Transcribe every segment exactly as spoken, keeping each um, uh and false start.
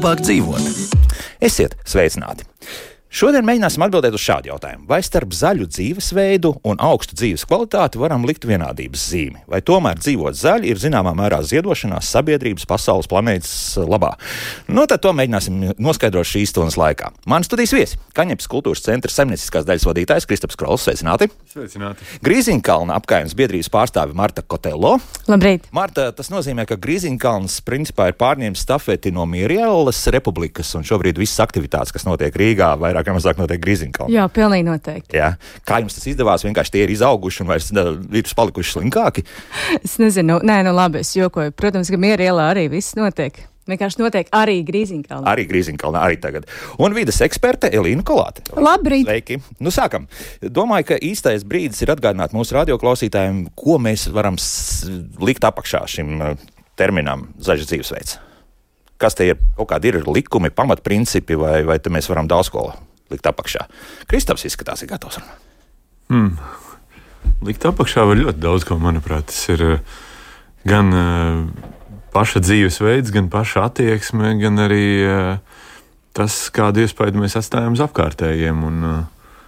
labāk dzīvot. Esiet sveicināti! Šodien mēģināsim atbildēt uz šādu jautājumu. Vai starp zaļu dzīvesveidu un augstu dzīves kvalitāti varam likt vienādības zīmi? Vai tomēr dzīvot zaļi ir zināmā mērā ziedošanās sabiedrības, pasaules, planētas labā? Nu, tad to mēģināsim noskaidrot šīs stundas laikā. Mani studijas viesi - Kaņepes kultūras centra saimnieciskās daļas vadītājs Kristaps Krols. Sveicināti! Sveicināti! Grīziņkalna apkaimes biedrības pārstāve Marta Kotello. Labrīt! Marta, tas nozīmē, ka Grīziņkalns principā ir pārņēmis stafeti no Mierielas republikas, un šobrīd visas aktivitātes, kas notiek Rīgā, vairāk vai mazāk notiek Grīziņkalnā. Jā, pilnīgi noteikti. Jā. Kā jums tas izdevās? Vienkārši tie ir izauguši un vairs ir palikuši slinkāki? Es nezinu, nē, nu labi, es jokoju. Protams, ka Mierielā arī viss notiek. Vienkārši notiek arī Grīziņkalnā. Arī Grīziņkalnā, arī tagad. Un vides eksperte Elīna Kolāte. Labrīt! Sveiki! Nu, sākam. Domāju, ka īstais brīdis ir atgādināt mūsu radioklausītājiem, ko mēs varam likt apakšā šim terminam zaļš dzīvesveids. Kas te ir? Kaut kādi ir likumi, pamatprincipi, vai, vai te mēs varam daudz ko likt apakšā? Kristaps izskatās, ir gatavs runāt. Hmm. Likt apakšā var ļoti daudz ko, manuprāt. Tas ir gan uh, paša dzīvesveids, gan paša attieksme, gan arī uh, tas, kādu iespaidu mēs atstājam uz apkārtējiem. Un, uh,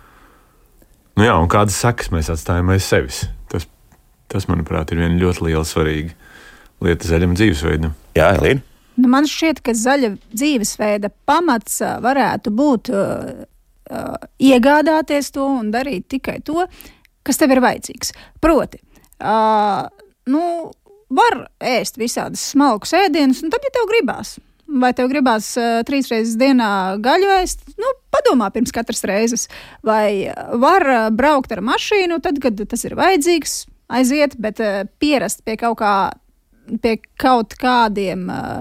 nu jā, un kādas sekas mēs atstājam aiz sevis. Tas, tas, manuprāt, ir viena ļoti liela svarīga lieta zaļam dzīvesveidam. Jā, Elīna? Nu, man šķiet, ka zaļa dzīvesveida pamats varētu būt uh, uh, iegādāties to un darīt tikai to, kas tev ir vajadzīgs. Proti, uh, nu, var ēst visādas smalkus ēdienus, un tad, ja tev gribās, vai tev gribās uh, trīs reizes dienā gaļu ēst, nu, padomā pirms katras reizes, vai var uh, braukt ar mašīnu, tad, kad tas ir vajadzīgs, aiziet, bet uh, pierast pie kaut kā pie kaut kādiem uh,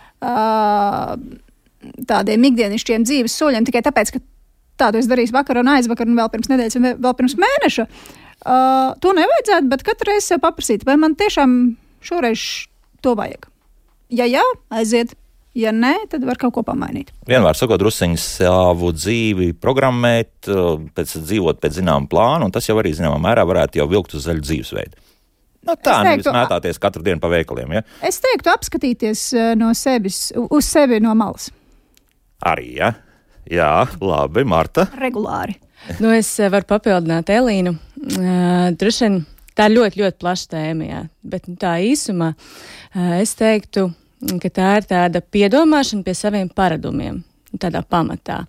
uh, tādiem ikdienišķiem dzīves soļiem, tikai tāpēc, ka tādu es darīšu vakar un aizvakar un vēl pirms nedēļas un vēl pirms mēneša. Uh, to nevajadzētu, bet katru reizi sev paprasīt, vai man tiešām šoreiz to vajag. Ja jā, aiziet. Ja nē, tad var kaut ko pamainīt. Vienmēr sakot, drusciņi savu dzīvi programmēt, pēc dzīvot pēc zināma plāna, un tas jau arī zināmā mērā varētu jau vilkt uz zaļu dzīvesveidu. Nu, tā nevis mētāties katru dienu pa veikaliem, ja? Es teiktu apskatīties no sevis, uz sevi no malas. Arī, ja? Jā, labi, Marta. Regulāri. Nu, es varu papildināt Elīnu. Uh, Droši vien tā ir ļoti, ļoti plaša tēma, jā. Bet nu, tā īsumā uh, es teiktu, ka tā ir tāda piedomāšana pie saviem paradumiem, tādā pamatā.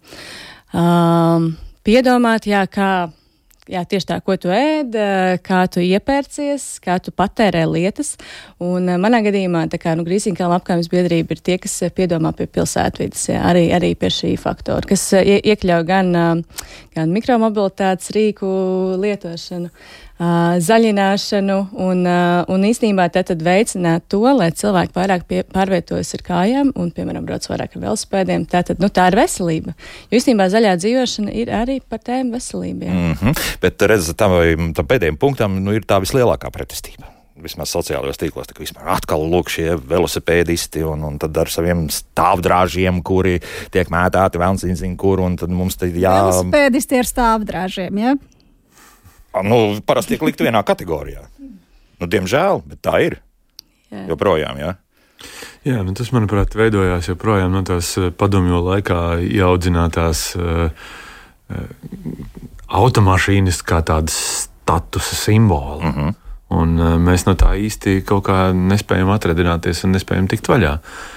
Um, piedomāt, jā, kā Jā, tieši tā, ko tu ēd, kā tu iepērcies, kā tu patērē lietas. Un manā gadījumā, tā kā nu, Grīziņkalna apkaimes biedrība ir tie, kas piedomā pie pilsētvides, jā, arī, arī pie šī faktora, kas ie, iekļauj gan, gan mikromobilitātes rīku lietošanu, zaļināšanu un, un īstenībā tad veicināt to, lai cilvēki vairāk pie, pārvietojas ar kājām un, piemēram, brauc vairāk ar velospēdiem. Tātad, nu, tā ir veselība. Jo īstenībā zaļā dzīvošana ir arī par tēmu veselību. Mm-hmm. Bet, redz, tam, tam pēdējiem punktam nu, ir tā vislielākā pretestība. Vismaz sociālajos tīklos, tā kā vispār atkal lūk šie velosipēdisti un, un tad ar saviem stāvdrāžiem, kuri tiek mētāti vēlnciņziņ, kur, un tad mums te jā... Velosipēdisti ar stāvdrāžiem, jā? Ja? Nu, parasti tiek likt vienā kategorijā. Nu, diemžēl, bet tā ir. Jā. Joprojām, jā. Jā, nu tas, manuprāt, veidojās joprojām no tās padomju laikā ieaudzinātās uh, uh, automašīnas kā tādas statusa simboli. Uh-huh. Un uh, mēs no tā īsti kaut kā nespējam atradināties un nespējam tikt vaļā.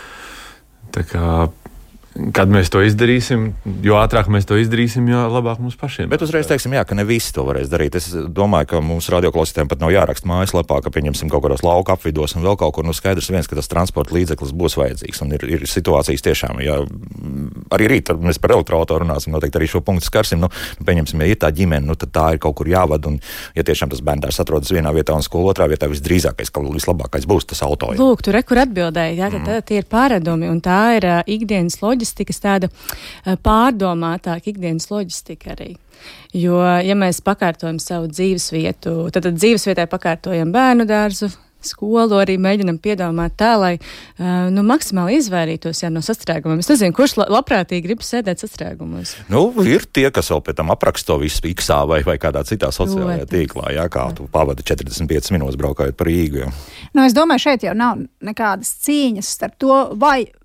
Tā kā kad mēs to izdarīsim, jo ātrāk mēs to izdarīsim, jo labāk mums pašiem. Bet uzreiz teiksim, jā, ka ne visi to varēs darīt. Es domāju, ka mums radioklausītājiem pat nav jāraksta mājaslapā, ka pieņemsim kaut kādos lauka apvidos un vēl kaut kur. Nu, skaidrs viens, ka tas transporta līdzeklis būs vajadzīgs. Un ir, ir situācijas tiešām, ja arī rīt mēs par elektroautoru runāsim, noteikti arī šo punktu skarsim. Nu, pieņemsim, ja ir tā ģimene, nu, tad tā ir kaut kur jāvada. Un, ja tiešām tas bērndārs atrodas vienā vietā un skola otrā vietā, visdrīzākais, ka vislabākais būs tas auto. Jā. Lūk, tur rekur atbildēja, jā, mm. tie ir pāredumi, un tā ir uh, ikdienas loģistikas tāda uh, pārdomātāka ikdienas loģistika arī. Jo, ja mēs pakārtojam savu dzīvesvietu, tad, tad dzīvesvietai pakārtojam bērnu dārzu, skolu, arī mēģinam piedomāt tā, lai uh, nu, maksimāli izvairītos jā, no sastrēgumiem. Es nezinu, kurš la- labprātīgi grib sēdēt sastrēgumos. Nu, ir tie, kas vēl pēc tam apraksta to visu X-ā vai, vai kādā citā sociālajā tīklā, jā, kā tu pavadi četrdesmit piecas minūtes braukājot par Rīgu. Jā. Nu, es domāju, šeit jau nav nekādas cīņas starp to, vai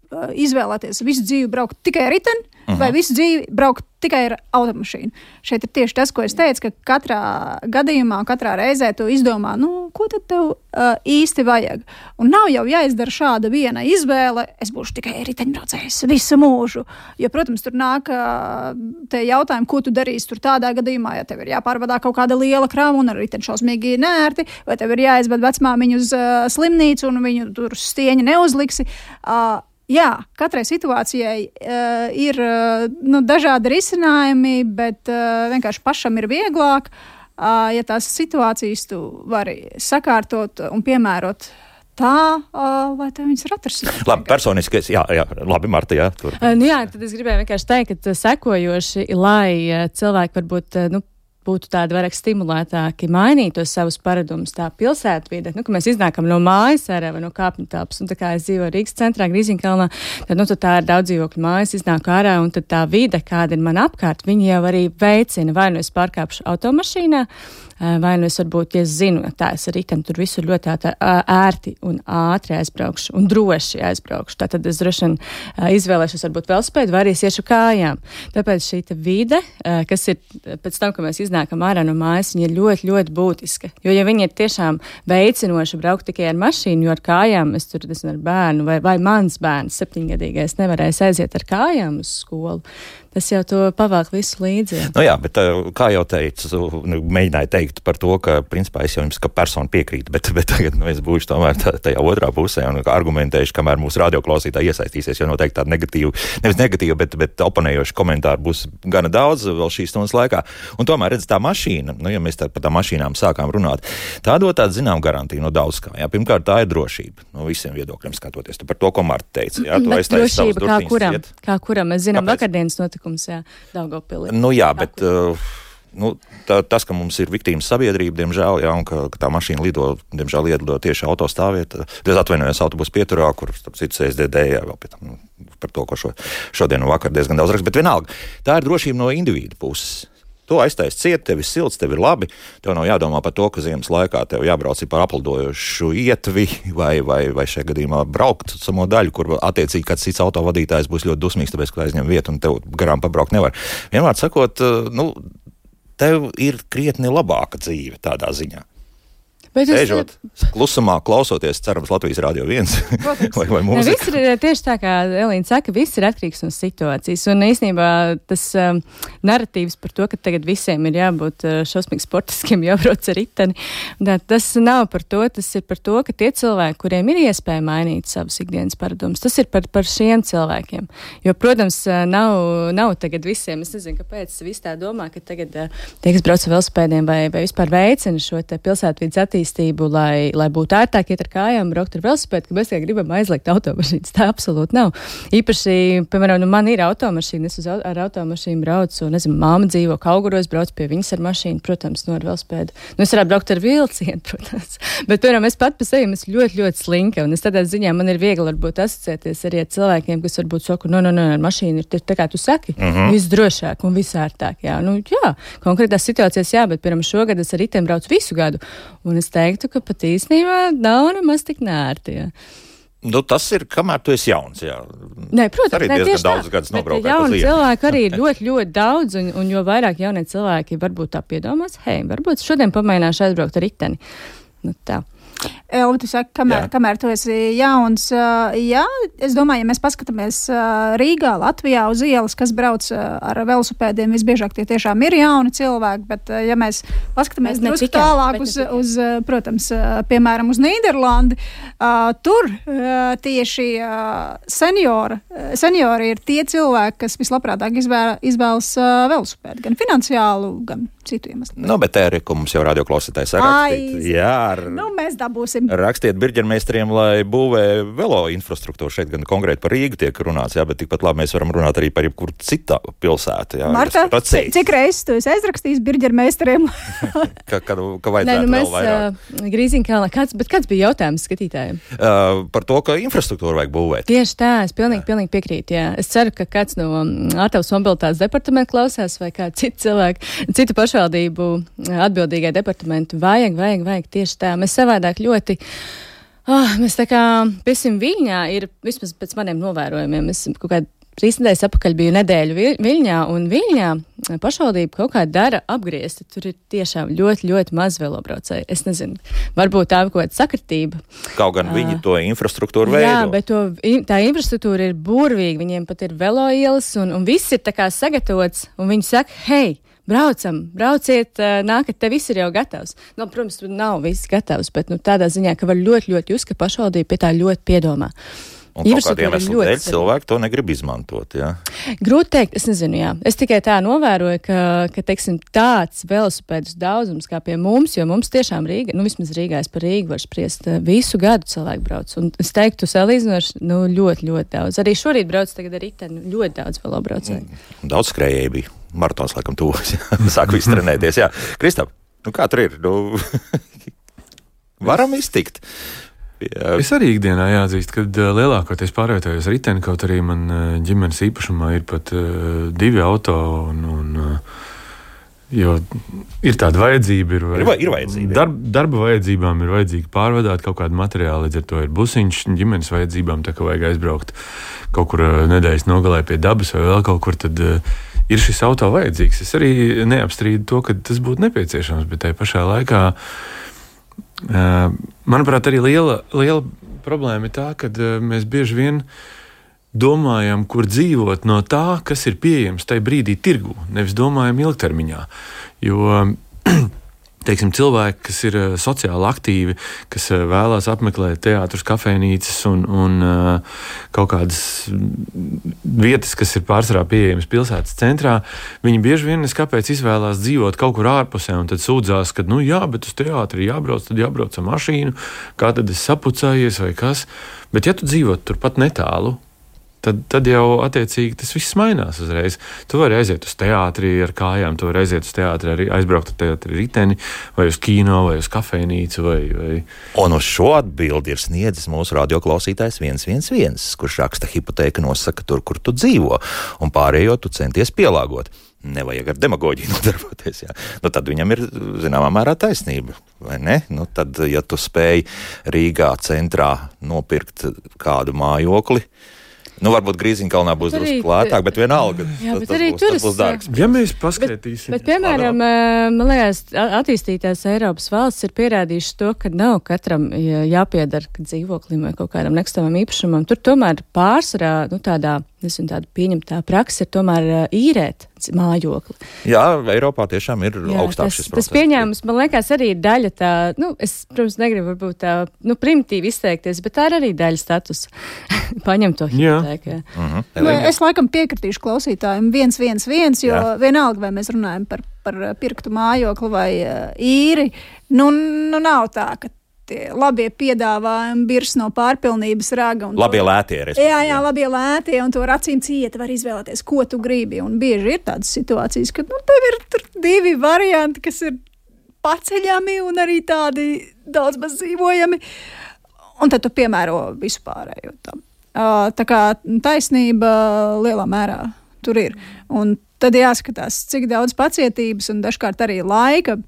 uh, izvēlēties visu dzīvi braukt tikai ar riteni, uh-huh. vai visu dzīvi braukt tikai ar automašīnu. Šeit ir tieši tas, ko es teicu, ka katrā gadījumā, katrā reizē tu izdomā, nu, ko tad tev uh, īsti vajag. Un nav jau jāizdara šāda viena izvēle, es būšu tikai riteņbraucējs visu mūžu. Jo, protams, tur nāk uh, te jautājumi, ko tu darīsi tur tādā gadījumā, ja tev ir jāpārvadā kaut kāda liela krāma un ar riteni šausmīgi nērti, vai tev ir jāizved vecmāmiņu uz uh, slimnīcu un viņu tur stieņi neuzliksi. Uh, Jā, katrai situācijai uh, ir uh, nu, dažādi risinājumi, bet uh, vienkārši pašam ir vieglāk, uh, ja tās situācijas tu vari sakārtot un piemērot tā, uh, lai tev viņas ir atrasināt. Labi, personiski, jā, jā, labi, Marta, jā. Tur. Uh, nu jā, tad es gribēju vienkārši teikt, ka sekojoši, lai uh, cilvēki varbūt, uh, nu, būtu tādi vairāk stimulētāki, mainītos savus paradumus, tā pilsētvide, nu, ka mēs iznākam no mājas ārā vai no kāpņu telpas, un tā kā es dzīvoju Rīgas centrā, Grīziņkalnā, tad, nu, tad tā ir daudz dzīvokļu mājas, iznāk ārā, un tad tā vide, kāda ir man apkārt, viņi jau arī veicina, vai nu es pārkāpšu automašīnā, vai nu es varbūt, ja es zinu, tā es ar riteni tur visur ļoti tā, ērti un ātri aizbraukšu un droši aizbraukšu. Tātad es droši vien izvēlēšos varbūt velospēdu vai arī es iešu kājām. Tāpēc šī vide, kas ir pēc tam, ka mēs iznākam ārā no mājas, viņa ir ļoti, ļoti būtiska. Jo ja viņi ir tiešām veicinoši braukt tikai ar mašīnu, jo ar kājām es tur esmu ar bērnu vai, vai mans bērns septiņgadīgais nevarēs aiziet ar kājām uz skolu. Tas jau to pavēk visu līdzi. Nu jā, bet kā jau teicu, mēģināju teikt par to, ka principā es jau jums kā persona piekrītu, bet, bet tagad nu, es būšu tomēr tajā otrā pusē un argumentēšu, kamēr mūsu radioklausītāji iesaistīsies, jo noteikti tāda negatīva, nevis negatīva, bet, bet oponējoši komentāri būs gana daudz vēl šīs stundas laikā. Un tomēr, redz, tā mašīna, nu, ja mēs tā, par tā mašīnām sākām runāt, tā dod tādu zinām garantiju no daudz kā. Jā, pirmkārt, tā ir drošība no visiem viedokļiem skatoties. Tu par to, ko Marta teica. Jā, tu aiztaisi savus drošība, kā kuram, iet. kā kuram. Mēs zinām vakardienas notikums, jā, Daugavpilī. Nu jā, bet uh, nu, tā, tas, ka mums ir viktīmas sabiedrība, diemžēl, jā, un ka, ka tā mašīna lido, diemžēl ielido tieši autostāvvietā, es atvainojos autobusu pieturā, kur, starp citu, C S D D, jā, vēl pie tam, nu, par to, ko šo, šodien un vakar diezgan daudz rakst, bet vienalga, tā ir drošība no individu puses. Tu aiztais ciet, tev ir silts, tev ir labi, tev nav jādomā par to, ka ziemas laikā tev jābrauc par aplidojošu ietvi vai, vai, vai šajā gadījumā braukt samo daļu, kur attiecīgi kāds cits autovadītājs būs ļoti dusmīgs, tāpēc, ka aizņem vietu un tev garām pabraukt nevar. Vienmēr sakot, nu, tev ir krietni labāka dzīve tādā ziņā. Sēžot klusumā, klausoties, cerams, Latvijas Rādio viens vai, vai mūzika. Ne, viss ir tieši tā, kā Elīna saka, viss ir atkarīgs no situācijas. Un īstenībā tas um, narratīvs par to, ka tagad visiem ir jābūt uh, šausmīgi sportiskiem, jābrauc ar riteni, tā, tas nav par to, tas ir par to, ka tie cilvēki, kuriem ir iespēja mainīt savus ikdienas paradumus, tas ir par, par šiem cilvēkiem. Jo, protams, nav, nav tagad visiem, es nezinu, kāpēc visi tā domā, ka tagad uh, tie, kas brauc ar velospēdiem vai, vai vispār veicina šo te pilsētvides attīstību, attīstību, lai, lai būtu ērtāk iet ar kājām, braukt ar velosipēdu, ka mēs tikai gribam aizliegt automašīnas. Tā absolūti nav. Īpaši, piemēram, nu man ir automašīna, es uz, ar automašīnu braucu, nezinu, māma dzīvo Kauguros, braucu pie viņas ar mašīnu, protams, no ar velosipēdu. Nu, es varētu braukt ar vilcienu, protams. Bet, piemēram, es pat pa sevi esmu ļoti, ļoti slinka, un es tādā ziņā man ir viegli varbūt asociēties arī ar cilvēkiem, kas varbūt saka, no, no, no, ar mašīnu ir tā kā tu saki, mm-hmm. viss drošāk un viss ērtāk. Jā, nu, jā, konkrētās situācijās jā, bet, piemēram, šogad es ar riteni braucu visu gadu, un es teiktu, ka pat īstenībā nav nemaz tik nērti. Jā. Nu, tas ir, kamēr tu esi jauns, jā. Nē, protams, arī ne, diezgan daudz gadus nobraukāt uz jauni lienu. cilvēki arī ir ļoti, ļoti daudz, un, un jo vairāk jaunie cilvēki varbūt tā piedomās, hei, varbūt šodien pamēģināšu aizbraukt ar riteni. Nu, tā. Elva, tu saki, kamēr, kamēr tu esi jauns, uh, jā, es domāju, ja mēs paskatāmies uh, Rīgā, Latvijā uz ielas, kas brauc uh, ar velosipēdiem, visbiežāk tie tiešām ir jauni cilvēki, bet uh, ja mēs paskatāmies drusku tālāk uz, uz, uh, protams, uh, piemēram, uz Nīderlandi, uh, tur uh, tieši uh, seniori, uh, seniori ir tie cilvēki, kas vislabprātāk izvēl, izvēlas uh, velosipēdu, gan finansiālu, gan citu iemeslu. Nu, bet tā ir, ko mums jau radioklausītājs rakstīt. Jā, ar... nu, mēs dabūsim. Rakstiet birģermeisteriem, lai būvē velo infrastruktūru. Šeit gan konkrēti par Rīgu tiek runāts, jā, bet tikpat labi mēs varam runāt arī par jebkuru citu pilsētu. Jā, Marta, cik reizes tu esi aizrakstījis birģermeisteriem? ka, ka, ka vajadzētu Nē, nu, mēs, vēl vairāk. Uh, Grīziņkalnā, kāds, bet kāds bija jautājums skatītājiem? Uh, par to, ka infrastruktūru vajag būvēt. Tieši tā, es pilnīgi, pilnīgi piekrītu, jā. Es ceru, ka kāds no ārtavas mobilitātes departamenta klausās vai kāds cits cilvēki, citu pašvaldību atbildīgai departamentu vajag, vajag, vajag tieši tā. Mēs savādāk ļoti Oh, mēs tā kā, piesim, Viļņā ir, vismaz pēc maniem novērojumiem, es kaut kādā trīs nedēļas apakaļ biju nedēļu Viļņā, un Viļņā pašvaldība kaut kā dara apgriezti. Tur ir tiešām ļoti, ļoti maz velobraucēju. Es nezinu, varbūt tā ir kaut kāda sakritība. Kaut gan viņi uh, to infrastruktūru veido. Jā, bet to, tā infrastruktūra ir burvīga. Viņiem pat ir velo ielas, un, un viss ir tā kā sagatavots, un viņi saka, hei, braucam, brauciet, nākat, te viss ir jau gatavs. Nu, protams, tur nav viss gatavs, bet nu, tādā ziņā, ka var ļoti, ļoti just, ka pašvaldība pie tā ļoti piedomā. Un kaut kādiem iemeslu dēļ cilvēki to negrib izmantot, jā? Grūti teikt, es nezinu, jā. Es tikai tā novēroju, ka, ka teiksim, tāds velosipēdus daudzums kā pie mums, jo mums tiešām Rīga, nu vismaz Rīgā es par Rīgu var spriest, visu gadu cilvēku brauc. Un es teiktu, salīdzinoši, nu ļoti, ļoti daudz. Arī šorīt brauc tagad ar riteni, ļoti daudz velobraucēju. Daudz skrējēji bija. Maratons laikam tuvos, sāk visu trenēties, jā. Kristap, nu kā tur ir? Nu, varam iztikt. Jā. Es arī ikdienā jāatzīst, ka lielākoties pārvietojos riteni, kaut arī man ģimenes īpašumā ir pat uh, divi auto, un, un, uh, jo ir tāda vajadzība. Ir, ir, ir vajadzība. Darb, darba vajadzībām ir vajadzīgi pārvadāt kaut kādu materiālu, līdz ar to ir busiņš, ģimenes vajadzībām, tā kā vajag aizbraukt kaut kur uh, nedēļas nogalē pie dabas vai vēl kaut kur, tad uh, ir šis auto vajadzīgs. Es arī neapstrīdu to, ka tas būtu nepieciešams, bet tajā pašā laikā Uh, manuprāt, arī liela, liela problēma ir tā, ka uh, mēs bieži vien domājam, kur dzīvot no tā, kas ir pieejams tajā brīdī tirgu, nevis domājam ilgtermiņā. Jo, teiksim, cilvēki, kas ir uh, sociāli aktīvi, kas uh, vēlās apmeklēt teātrus, kafejnīcas un, un uh, kaut kādas vietas, kas ir pārsvarā pieejamas pilsētas centrā, viņi bieži vien kāpēc izvēlās dzīvot kaut kur ārpusē un tad sūdzās, ka, nu jā, bet uz teātri jābrauc, tad jābrauc ar mašīnu, kā tad es sapucājies vai kas. Bet ja tu dzīvot turpat netālu, Tad, tad jau attiecīgi tas viss mainās uzreiz. Tu vari aiziet uz teātri ar kājām, tu vari aiziet uz teātri, arī aizbraukt uz teātri riteni, vai uz kino, vai uz kafejnīcu. Vai, vai... Un uz šo atbildi ir sniedzis mūsu radioklausītājs viens viens viens, kurš raksta hipotēka nosaka tur, kur tu dzīvo, un pārējo tu centies pielāgot. Nevajag ar demagoģiju nodarboties, jā. Nu, tad viņam ir, zināmā mērā, taisnība, vai ne? Nu, tad, ja tu spēj Rīgā centrā nopirkt kādu mājokli, nu, varbūt Grīziņkalnā būs drusku lētāk, bet vienalga. Jā, tas, bet arī būs, tas būs dārgs. Ja mēs paskatīsim. Bet, bet piemēram, man liekas, attīstītās Eiropas valsts ir pierādījušas to, ka nav katram jāpiedara dzīvoklim vai kaut kādam nekustamam īpašumam. Tur tomēr pārsvarā, nu, tādā, nezinu, tāda pieņemtā praksa ir tomēr īrēt mājokli. Jā, Eiropā tiešām ir Jā, augstāk tas, šis process. Tas pieņēmums, man liekas, arī ir daļa tā, nu, es, protams, negribu varbūt tā, nu, primitīvi izteikties, bet tā ir arī daļa status. Paņem to hipotēku. Mhm. Nu, es laikam piekritīšu klausītājiem viens viens viens, jo Jā. vienalga, vai mēs runājam par, par pirktu mājokli vai uh, īri, nu, nu nav tā, ka labie piedāvājumi birs no pārpilnības raga. Labie lētie, respektīvi. Jā, jā, labie lētie, un to ar acīm cieta var izvēlēties, ko tu gribi. Un bieži ir tādas situācijas, ka, nu, tev ir tur divi varianti, kas ir paceļami un arī tādi daudz maz dzīvojami. Un tad tu piemēro visu pārējo tam. Uh, tā kā taisnība lielā mērā tur ir. Un tad jāskatās, cik daudz pacietības un dažkārt arī laika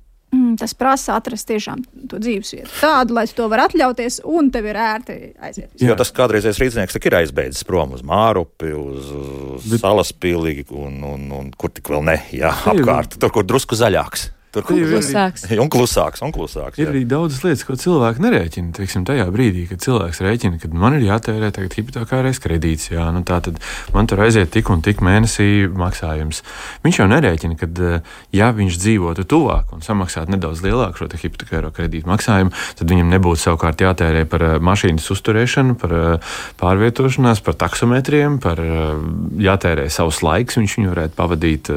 Mm, tas prasa atrast tiešām to dzīvesvietu tādu, lai tu to var atļauties un tev ir ērti aiziet. Jo tas kādreizais rīznieks tak ir aizbeidzis prom uz Mārupi, uz, uz Bet... Salaspili un, un, un kur tik vēl ne, jā, apkārt, tur, kur drusku zaļāks. Tur un klusāks. Un klusāks, un klusāks. Ir arī daudzas lietas, ko cilvēki nerēķina. Teiksim, tajā brīdī, kad cilvēks rēķina, kad man ir jātērē tagad hipotekārais kredīts, jā, nu tā tad man tur aiziet tik un tik mēnesī maksājums. Viņš jau nerēķina, kad, ja viņš dzīvotu tuvāk un samaksātu nedaudz lielāku šo hipotekāro kredītu maksājumu, tad viņam nebūtu savukārt jātērē par mašīnas uzturēšanu, par pārvietošanās, par taksometriem, par jātērē savus laiks, viņš viņu varētu pavadīt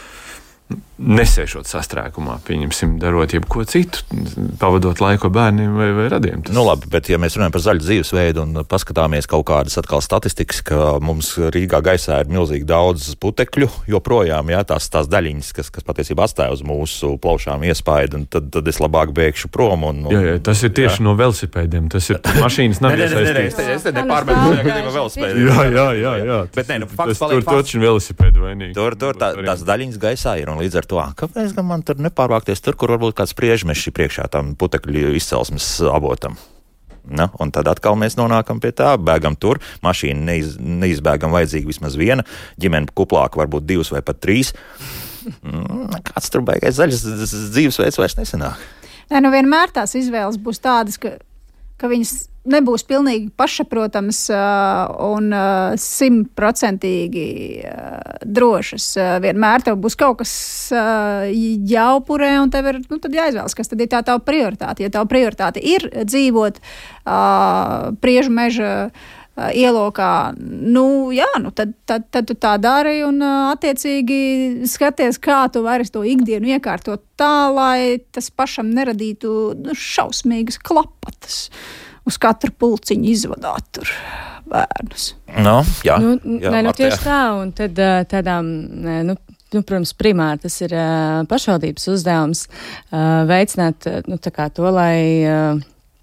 nesēšot sastrēgumā, pieņemsim, darot jebko citu, pavadot laiku bērniem vai, vai radiem. Tas... Nu labi, bet ja mēs runājam par zaļu dzīvesveidu un paskatāmies kaut kādas atkal statistikas, ka mums Rīgā gaisā ir milzīgi daudz putekļu, joprojām, jā, tās, tās daļiņas, kas, kas patiesībā atstāja uz mūsu plaušām iespaidu, un tad, tad es labāk bēgšu prom. Un, un, jā, jā, tas ir tieši jā. no velosipēdiem, tas ir mašīnas nav iesaistīts. Es te nepārmēru gadījumā velosipēdu. Jā, jā, jā, jā. Bet ne, nu, fakts paliek fakts. Tur taču velosipēdu vainīgi. Tur, tur tā, tās daļiņas gaisā ir, un līdz ar to, kāpēc gan man tur nepārvākties tur, kur varbūt kāds priežmeši priekšā tam putekļu izcelsmes avotam? Na, un tad atkal mēs nonākam pie tā, bēgam tur, mašīna neiz, neizbēgam vajadzīga vismaz viena, ģimene kuplāka varbūt divas vai pat trīs. Kāds tur baigais zaļas dzīvesveids vairs nesanāk? Nē, nu vienmēr tās izvēles būs tādas, ka, ka viņas nebūs pilnīgi pašsaprotamas uh, un simtprocentīgi uh, uh, drošas. Uh, vienmēr tev būs kaut kas uh, jāupurē, un tev ir nu, tad jāizvēlas, kas tad ir tā tava prioritāte. Ja tava prioritāte ir dzīvot uh, Priežu meža uh, ielokā, nu jā, nu tad, tad, tad tu tā dari un uh, attiecīgi skaties, kā tu vari to ikdienu iekārtot tā, lai tas pašam neradītu nu, šausmīgas klapatas. Uz katru pulciņu izvadāt tur bērnus. No, jā, nu, jā, nē, nu, Marta, tieši tā, un tad tādām, nu, nu, protams, primāri tas ir uh, pašvaldības uzdevums uh, veicināt uh, nu, tā kā to, lai, uh,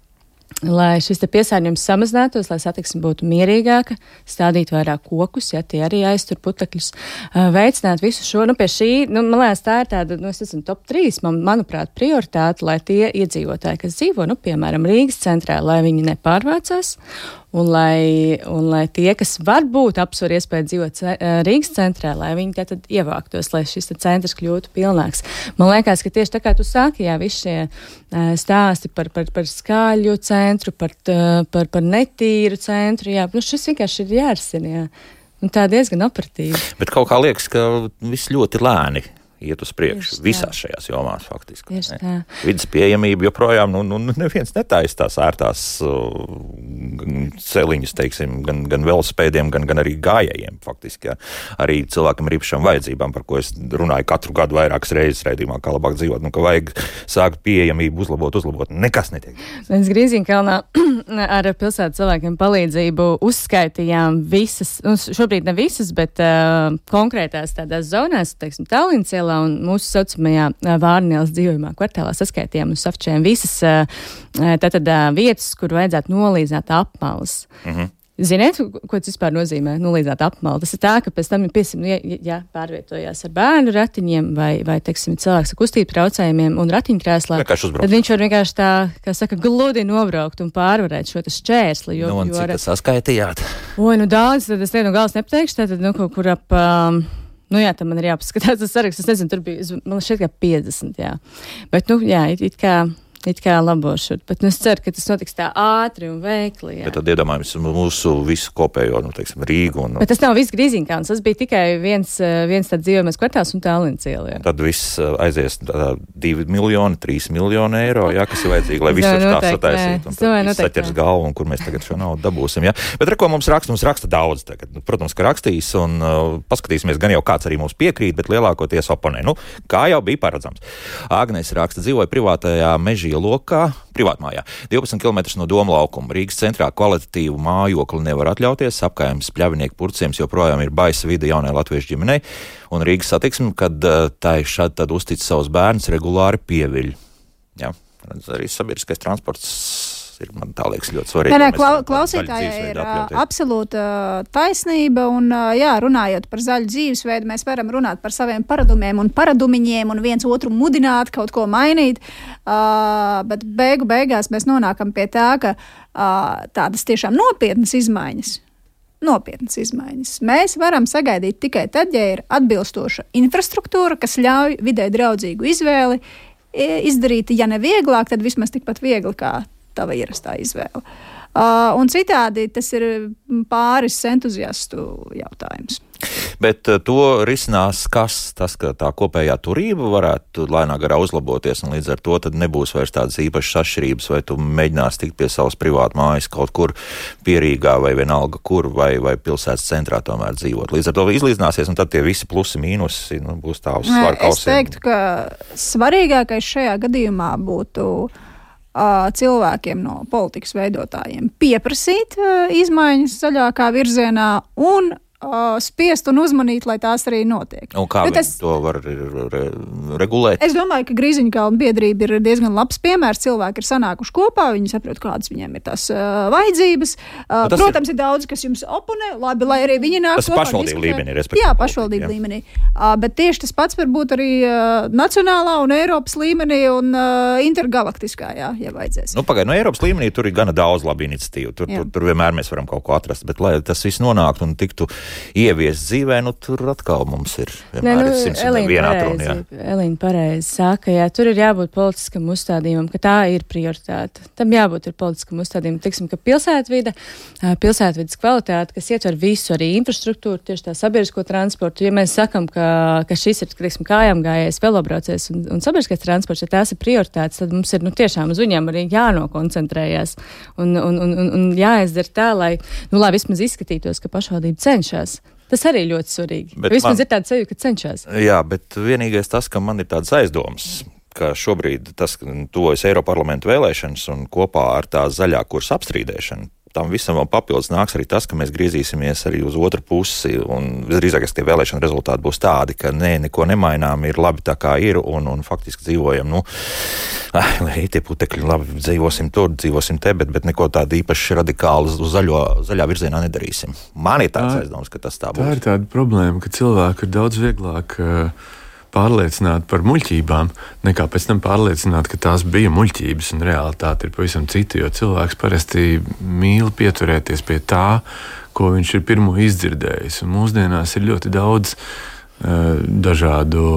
lai šis te piesārņojums samazinātos, lai satiksme būtu mierīgāka, stādīt vairāk kokus, ja tie arī aiztur putekļus, uh, veicināt visu šo, nu, pie šī, nu, man liekas, tā ir tāda, nu, es esmu top trīs, man, manuprāt, prioritāte, lai tie iedzīvotāji, kas dzīvo, nu, piemēram, Rīgas centrā, lai viņi nepārvācās, un lai, un lai tie, kas varbūt apsver iespēju dzīvot Rīgas centrā, lai viņi tā tad ievāktos, lai šis centrs kļūtu pilnāks. Man liekas, ka tieši tā kā tu sāki, jā, visi šie stāsti par, par, par skaļu centru, par, par, par netīru centru, jā, nu šis vienkārši ir jārisina, jā. Un tā diezgan operatīvi. Bet kaut kā liekas, ka viss ļoti lēni iet uz priekšu visās šajās jomās faktiski. Vides pieejamība joprojām, nu, nu neviens netaisa tās ērtās uh, celiņas, teiksim, gan, gan velospēdiem, gan, gan arī gājējiem faktiski, jā. Arī cilvēkam ar īpašām vajadzībām, par ko es runāju katru gadu vairākas reizes raidījumā, kā labāk dzīvot, nu, ka vajag sākt pieejamību uzlabot, uzlabot. Nekas netiek. Mēs Grīziņkalnā ar pilsētu cilvēkiem palīdzību uzskaitījām visas, nu, šobrīd ne visas, bet uh, konkrētās tādās zonās, teiksim, Tallinas ielā un mūsu saucamajā Vārnielas dzīvojumā kvartālā saskaitījām un safčējām visas tātad vietas, kur vajadzētu nolīdzināt apmalas. Mm-hmm. Ziniet, ko tas vispār nozīmē nolīdzināt apmalu? Tas ir tā, ka pēc tam, piemēram, ja, ja pārvietojās ar bērnu ratiņiem vai, vai teiksim, cilvēks ar kustību traucējumiem un ratiņkrēslā, tad viņš var vienkārši tā, kā saka, gludi nobraukt un pārvarēt šo tas šķērsli. Jo, nu, un jo cik ar... tas saskaitījāt? Oi, nu daudz, tad es te no galas nepateikšu, tad, nu, kaut kur ap... Um, Nu jā, tam man ir jāpaskatās tas saraksts. Es nezinu, tur bija, man šķiet, kā piecdesmit, jā. Bet, nu, jā, it, it kā... It kā labošot, bet nu, es ceru, ka tas notiks tā ātri un veikli. Jā. Bet tad iedomājums mūsu visu kopējo, nu, teiksim, Rīgu. Un, bet tas nav viss Grīziņkalns, tas bija tikai viens, viens tāds dzīvojamais kvartāls un Tallinas iela. Tad viss aizies tā, divi miljoni, trīs miljoni eiro, jā, kas ir vajadzīgi, lai viss ir tā sataisīt. Un tad viss saķers galvu, un kur mēs tagad šo naudu dabūsim, jā. Bet ar ko mums raksta? Mums raksta daudz tagad. Nu, protams, ka rakstīs un uh, paskatīsimies, gan jau kāds arī mums piekrīt, bet lielākoties oponē. Nu, kā jau bija paredzams. Āgnes raksta, dzīvoja privātajā mežī lokā, privātmājā. divpadsmit kilometrus no Doma laukuma. Rīgas centrā kvalitatīvu mājokli nevar atļauties. Apkājums Pļavinieku Purciems joprojām ir baisa vide jaunai latviešu ģimenei. Un Rīgas satiksme, kad tai šad tad uztic savus bērnus, regulāri pieviļ. Jā, arī sabiedriskais transports ir, man tā liekas, ļoti svarīgi. Nē, nē, klau, klausītājai ir uh, absolūta uh, taisnība, un, uh, jā, runājot par zaļu dzīvesveidu, mēs varam runāt par saviem paradumiem un paradumiņiem, un viens otru mudināt, kaut ko mainīt, uh, bet beigu beigās mēs nonākam pie tā, ka uh, tādas tiešām nopietnas izmaiņas, nopietnas izmaiņas mēs varam sagaidīt tikai tad, ja ir atbilstoša infrastruktūra, kas ļauj vidē draudzīgu izvēli izdarīt, ja ne vieglāk, tad vismaz tikpat viegli kā tava ierastā izvēle. Uh, un citādi tas ir pāris entuziastu jautājums. Bet uh, to risinās kas? Tas, ka tā kopējā turība varētu lēnā garā uzlaboties, un līdz ar to tad nebūs vairs tādas īpašas atšķirības, vai tu mēģinās tikt pie savas privāta mājas kaut kur Pierīgā vai vienalga kur, vai, vai pilsētas centrā tomēr dzīvot. Līdz ar to izlīdzināsies, un tad tie visi plusi mīnusi, nu, būs tā uz svaru kausiem. Es teiktu, ka svarīgākais šajā gadījumā būtu Uh, cilvēkiem no politikas veidotājiem pieprasīt uh, izmaiņas zaļākā virzienā un uh, spiest un uzmanīt, lai tās arī notiek. Un kā Bet viņi es, to var re regulēt? es domāju, ka Grīziņkalna biedrība ir diezgan labs piemērs. Cilvēki ir sanākuši kopā, viņi saprot, kādas viņiem ir tās uh, vajadzības. Uh, protams, ir, ir daudz, kas jums oponē, labi, lai arī viņi nāk tas kopā. Pašvaldību līmenī, Jā, pašvaldību līmenī. Uh, bet tieši tas pats var būt arī uh, nacionālā un Eiropas līmenī un uh, intergalaktiskā, jā, ja vajadzēs. Nu, pagaid, no Eiropas līmenī tur ir gana daudz labu iniciatīvu. Tur, tur, tur vienmēr mēs varam kaut ko atrast, bet lai tas viss nonāktu un tiktu ieviest dzīvē, nu tur atkal mums ir vienmēr Nē, nu, simts un viena atruna. Elīna pareizi saka, jā, tur ir jābūt politiskam uzstādījumam, ka tā ir prioritāte. Tam jābūt ir politiskam uzstādījumam. Tiksim, ka pilsētvide, pilsētvides kvalitāte, kas ietver visu, arī infrastruktūru, tieši tā sabiedrisko transportu. Ja mēs sakam, ka, ka šis ir, tiksim, kājām gājējs, velobraucējs un, un sabiedriskais transports, ja tās ir prioritātes, tad mums ir, nu, tiešām uz viņām arī jānokoncentrējās un, un, un, un, un jāizdara tā, lai, nu, lai vismaz izskatītos, ka pašvaldība cenšas. Tas arī ļoti svarīgi. Bet vismaz man ir tāda sajūta, ka cenšas. Jā, bet vienīgais tas, ka man ir tādas aizdomas, ka šobrīd tas, ka tuvojas Eiroparlamentu vēlēšanas un kopā ar tā zaļā kursa apstrīdēšanu, tam visam vēl papildus nāks arī tas, ka mēs griezīsimies arī uz otru pusi, un visdrīzākais tie vēlēšana rezultāti būs tādi, ka nē, neko nemainām, ir labi tā kā ir, un, un faktiski dzīvojam, nu, ah, lai arī tie putekļi, labi, dzīvosim tur, dzīvosim te, bet, bet neko tādu īpaši radikālu uz zaļo, zaļā virzienā nedarīsim. Man ir tāds aizdoms, ka tas tā būs. Tā ir tāda problēma, ka cilvēku ir daudz vieglāk uh, pārliecināt par muļķībām, nekā pēc tam pārliecināt, ka tās bija muļķības un realitāte ir pavisam cita, jo cilvēks parasti mīl pieturēties pie tā, ko viņš ir pirmo izdzirdējis. Un mūsdienās ir ļoti daudz uh, dažādu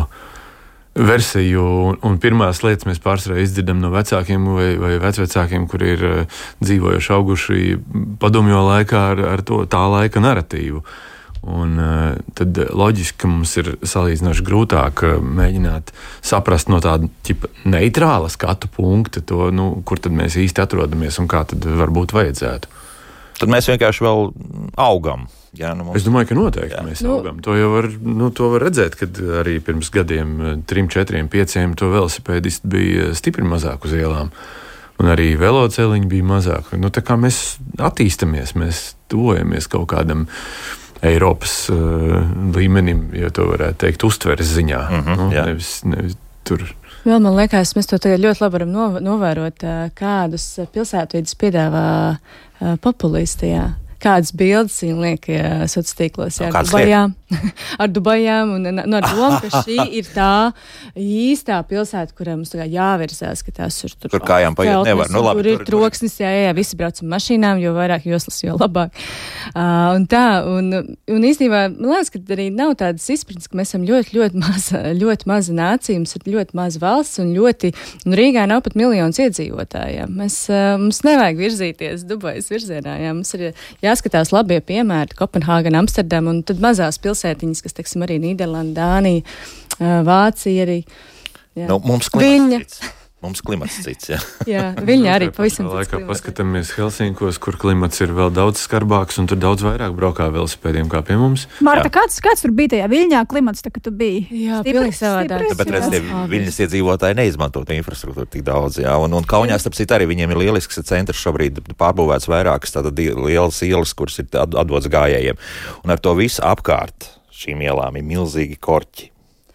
versiju, un, un pirmās lietas mēs pārsvarā izdzirdam no vecākiem vai, vai vecvecākiem, kuri ir uh, dzīvojuši, auguši padomjo laikā ar, ar to tā laika naratīvu. Un uh, tad loģiski, ka mums ir salīdzinoši grūtāk uh, mēģināt saprast no tāda ķipa neitrāla skatu punkta to, nu, kur tad mēs īsti atrodamies un kā tad varbūt vajadzētu. Tad mēs vienkārši vēl augam. Jā, nu mums... Es domāju, ka noteikti jā. Mēs nu, augam. To jau var, nu, to var redzēt, kad arī pirms gadiem, trim, četriem, pieciem, to velosipēdisti bija stipri mazāk uz ielām. Un arī veloceliņi bija mazāk. Nu, tā kā mēs attīstamies, mēs tuvojamies kaut kādam Eiropas uh, līmenim, ja to varētu teikt, uztveres ziņā. Mm-hmm, nu, jā. nevis, nevis tur. Vēl man liekas, mēs to tagad ļoti labi varam nov novērot, kādus pilsētvides piedāvā uh, populisti, jā. Kādas bildes viņi liek sociālos tīklos, jā, ar Dubajām, ar Dubajām un no ar domu, ka šī ir tā īstā pilsēta, kurā mums tā jāvirzās, ka tās ir tur. Tur kājām paiet nevar. Nu, labi, tur ir tur, troksnis, jā, jā, visi brauc ar mašīnām, jo vairāk joslas, jo labāk. Uh, un tā, un, un īstenībā, man liekas, ka arī nav tādas izpratnes, ka mēs esam ļoti, ļoti maza, ļoti maza nācija, mums ir ļoti maza valsts un ļoti, un Rīgā nav pat miljonus iedzīvotāji, jā. Mēs, uh, mums nevajag virzīties Dubajas virzienā, jā, mums ir jā, jāskatās labie piemēri, Kopenhāgena, Amsterdama un tad mazās pilsētiņas, kas, teiksim, arī Nīderlanda, Dānija, Vācija arī. Jā. Nu, mums klimats cits. Mums klimats cits, jā. Jā, Viļņa arī pavisam cits laikā klimats. Paskatāmies Helsinkos, kur klimats ir vēl daudz skarbāks un tur daudz vairāk braukā velosipēdiem kā pie mums. Marta, kāds, kāds tur bija tajā Viļņā klimats, tā, ka tu biji? Jā, Stipri, pilnīgi savādāk. stipri, Tāpēc redz, tie Jā. Viļņas iedzīvotāji neizmanto to infrastruktūru tik daudz, jā. Un, un Kaunijā, starp citu, arī viņiem ir lielisks centrs šobrīd pārbūvēts vairākas tātad lielas ielas, kuras ir atdots gājējiem. Un ar to visu apkārt šīm ielām ir milzīgi korķi.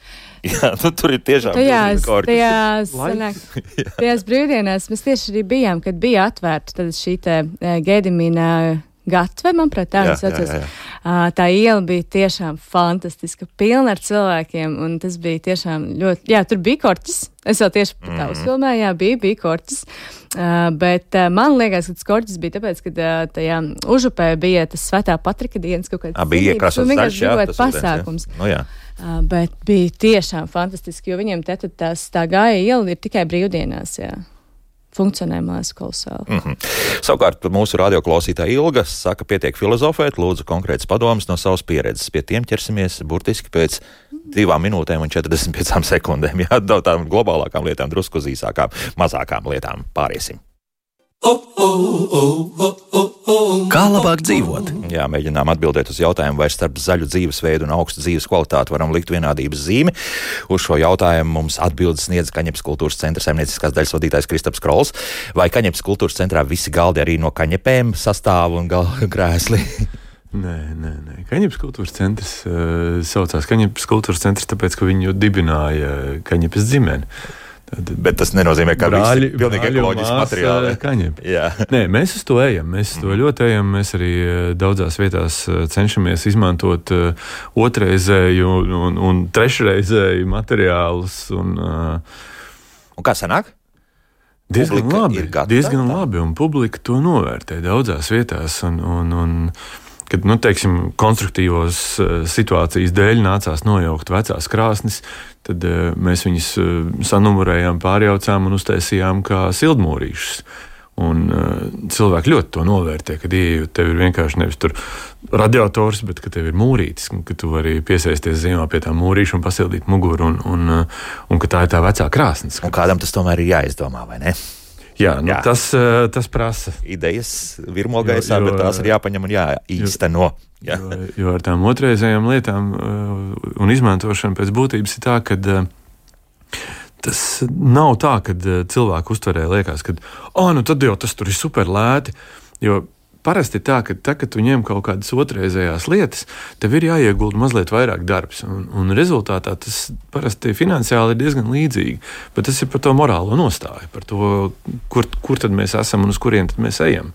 Jā, nu, tur ir tiešām tajās, korķis. tajās, sanāk, tajās brīvdienās mēs tieši arī bijām, kad bija atvērta tad šī te Gedimina gatve, manuprāt, tā viņš saucas. Tā iela bija tiešām fantastiska, pilna ar cilvēkiem, un tas bija tiešām ļoti, jā, tur bija korķis. Es vēl tieši mm. tā uzfilmēju, jā, bija, bija korķis. Uh, bet uh, man liekas, ka tas korķis bija tāpēc, ka uh, tajā Užupē bija tas Svētā Patrika dienas kaut kāds. Ah, bija iekrāsots zaļš, jā, tas pasākums. Nu, jā. Uh, bet bija tiešām fantastiski, jo viņiem te tad tās tā gāja iela ir tikai brīvdienās, jā. Funkcionē mājas kolosāli. Mm-hmm. Savukārt mūsu radioklausītāja Ilga saka, pietiek filozofēt, lūdzu konkrētas padomas no savas pieredzes. Pie tiem ķersimies burtiski pēc divām minūtēm un četrdesmit piecām sekundēm. Jā, no tām globālākām lietām, drusku uz īsākām, mazākām lietām pāriesim. Kā labāk dzīvot? Jā, mēģinām atbildēt uz jautājumu, vai starp zaļu dzīvesveidu un augstu dzīves kvalitāti varam likt vienādības zīmi. Uz šo jautājumu mums atbildes sniedz Kaņepes kultūras centra saimnieciskās daļas vadītājs Kristaps Krols. Vai Kaņepes kultūras centrā visi galdi arī no kaņepēm sastāv un gal grēsli? Nē, nē, nē. Kaņepes kultūras centrs uh, saucās Kaņepes kultūras centrs, tāpēc, ka viņu dibināja Kaņepes dzimene. Tad, Bet tas nenozīmē, ka brāļi, visi pilnīgi ekoloģiski materiāli. Kaņepi. Nē, mēs uz to ejam, mēs uz to mm. ļoti ejam. Mēs arī daudzās vietās cenšamies izmantot uh, otrreizēju un, un, un trešreizēju materiālus. Un, uh, un kā sanāk? Diezgan Publika labi, ir gatava, diezgan tā? labi, un publika to novērtē daudzās vietās. Un, un, un, kad, nu, teiksim, konstruktīvos uh, situācijas dēļ nācās nojaukt vecās krāsnes, tad uh, mēs viņus uh, sanumurējām, pārjaucām un uztaisījām kā sildmūrīšus. Un uh, cilvēki ļoti to novērtē, kad ieejot, tev ir vienkārši nevis tur radiators, bet ka tev ir mūrītis, un ka tu vari piesaisties ziemā pie tā mūrīša un pasildīt muguru, un, un, uh, un ka tā ir tā vecā krāsnes. Un kādam tas tomēr ir jāizdomā, vai ne? Jā, nu, Jā. Tas, uh, tas prasa. Idejas virmo gaisā, bet tās ir jāpaņem un jāīsteno. Jā. Jo, jo ar tām otrreizējām lietām uh, un izmantošanu pēc būtības ir tā, ka uh, tas nav tā, ka uh, cilvēku uztverē liekas, ka oh, nu tad jau tas tur ir super lēti, jo parasti ir tā, ka tā, kad tu ņem kaut kādas otrreizējās lietas, tev ir jāiegulda mazliet vairāk darbs, un, un rezultātā tas parasti finansiāli ir diezgan līdzīgi, bet tas ir par to morālo nostāju, par to, kur, kur tad mēs esam un uz kurien tad mēs ejam.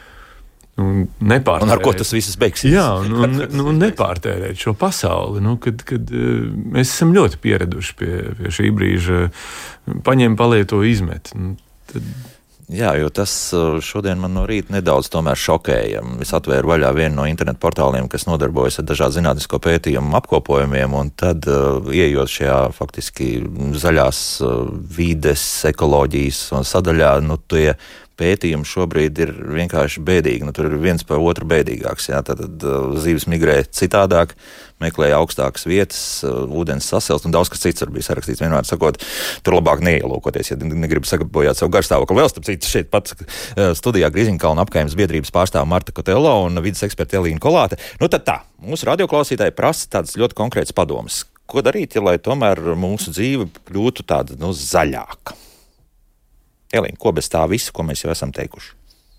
Un, un ar ko tas viss beigsies? Jā, un, un, un, un nepārtērēt šo pasauli, nu, kad, kad mēs esam ļoti pieraduši pie, pie šī brīža, paņem, palieto, izmet. Nu, tad... Jā, jo tas šodien man no rīta nedaudz tomēr šokēja. Es atvēru vaļā vienu no internetu portāliem, kas nodarbojas ar dažādu zinātnisko pētījumu apkopojumiem, un tad, uh, ieejot šajā faktiski zaļās uh, vides, ekoloģijas un sadaļā, nu, tie pētījumi šobrīd ir vienkārši bēdīgi. Nu, tur ir viens par otru bēdīgāks. Jā, tad uh, zīves migrē citādāk, meklē augstākas vietas, uh, ūdens sasilst un daudz kas cits var bija sarakstīts. Vienmēr sakot, tur labāk neielūkoties, ja negribu sagatavot savu garstāvokli. Vēl starp citu šeit pat uh, studijā Grīziņkalna apkaimes biedrības pārstāva Marta Kotello un vides eksperta Elīna Kolāte. Nu tad tā, mūsu radioklausītāji prasa tādas ļoti konkrētas padomas. Ko darīt, ja lai tomēr mūsu dzīve kļūtu tāda, nu, zaļāka? Elīna, ko bez tā visu, ko mēs jau esam teikuši?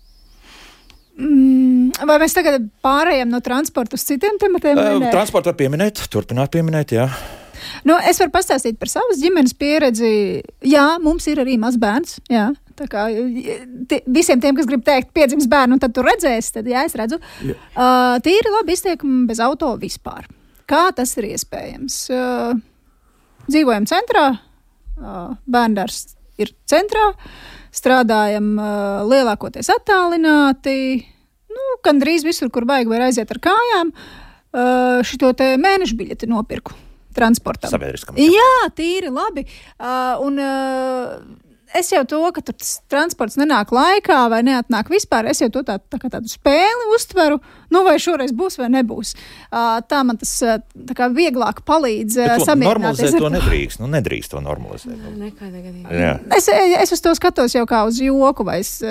Mm, vai mēs tagad pārējām no transporta uz citiem tematiem? Uh, transportu var pieminēt, turpināt pieminēt, jā. Nu, es varu pastāstīt par savas ģimenes pieredzi. Jā, mums ir arī mazs bērns, jā. Tā kā t- visiem tiem, kas grib teikt, piedzims bērnu, un tad tu redzēsi, tad jā, es redzu. Jā. Uh, tīri labi izteikumi bez auto vispār. Kā tas ir iespējams? Uh, dzīvojam centrā, uh, bērndārs ir centrā, strādājam uh, lielākoties attālināti, nu, gandrīz visur, kur vajag, var aiziet ar kājām. Uh, šito te mēnešu biļeti nopirku transportam. Sabiedriskam. Jā, tīri labi. Uh, un uh, es jau to, ka tur tas transports nenāk laikā vai neatnāk vispār, es jau to tā, tā kā tādu spēli uztveru, nu vai šoreiz būs vai nebūs. Uh, tā man tas tā kā vieglāk palīdz uh, samierināties. Normalizēt to nedrīkst, nu nedrīkst to normalizēt. Nekādā gadījumā. Es, es uz to skatos jau kā uz joku, vai es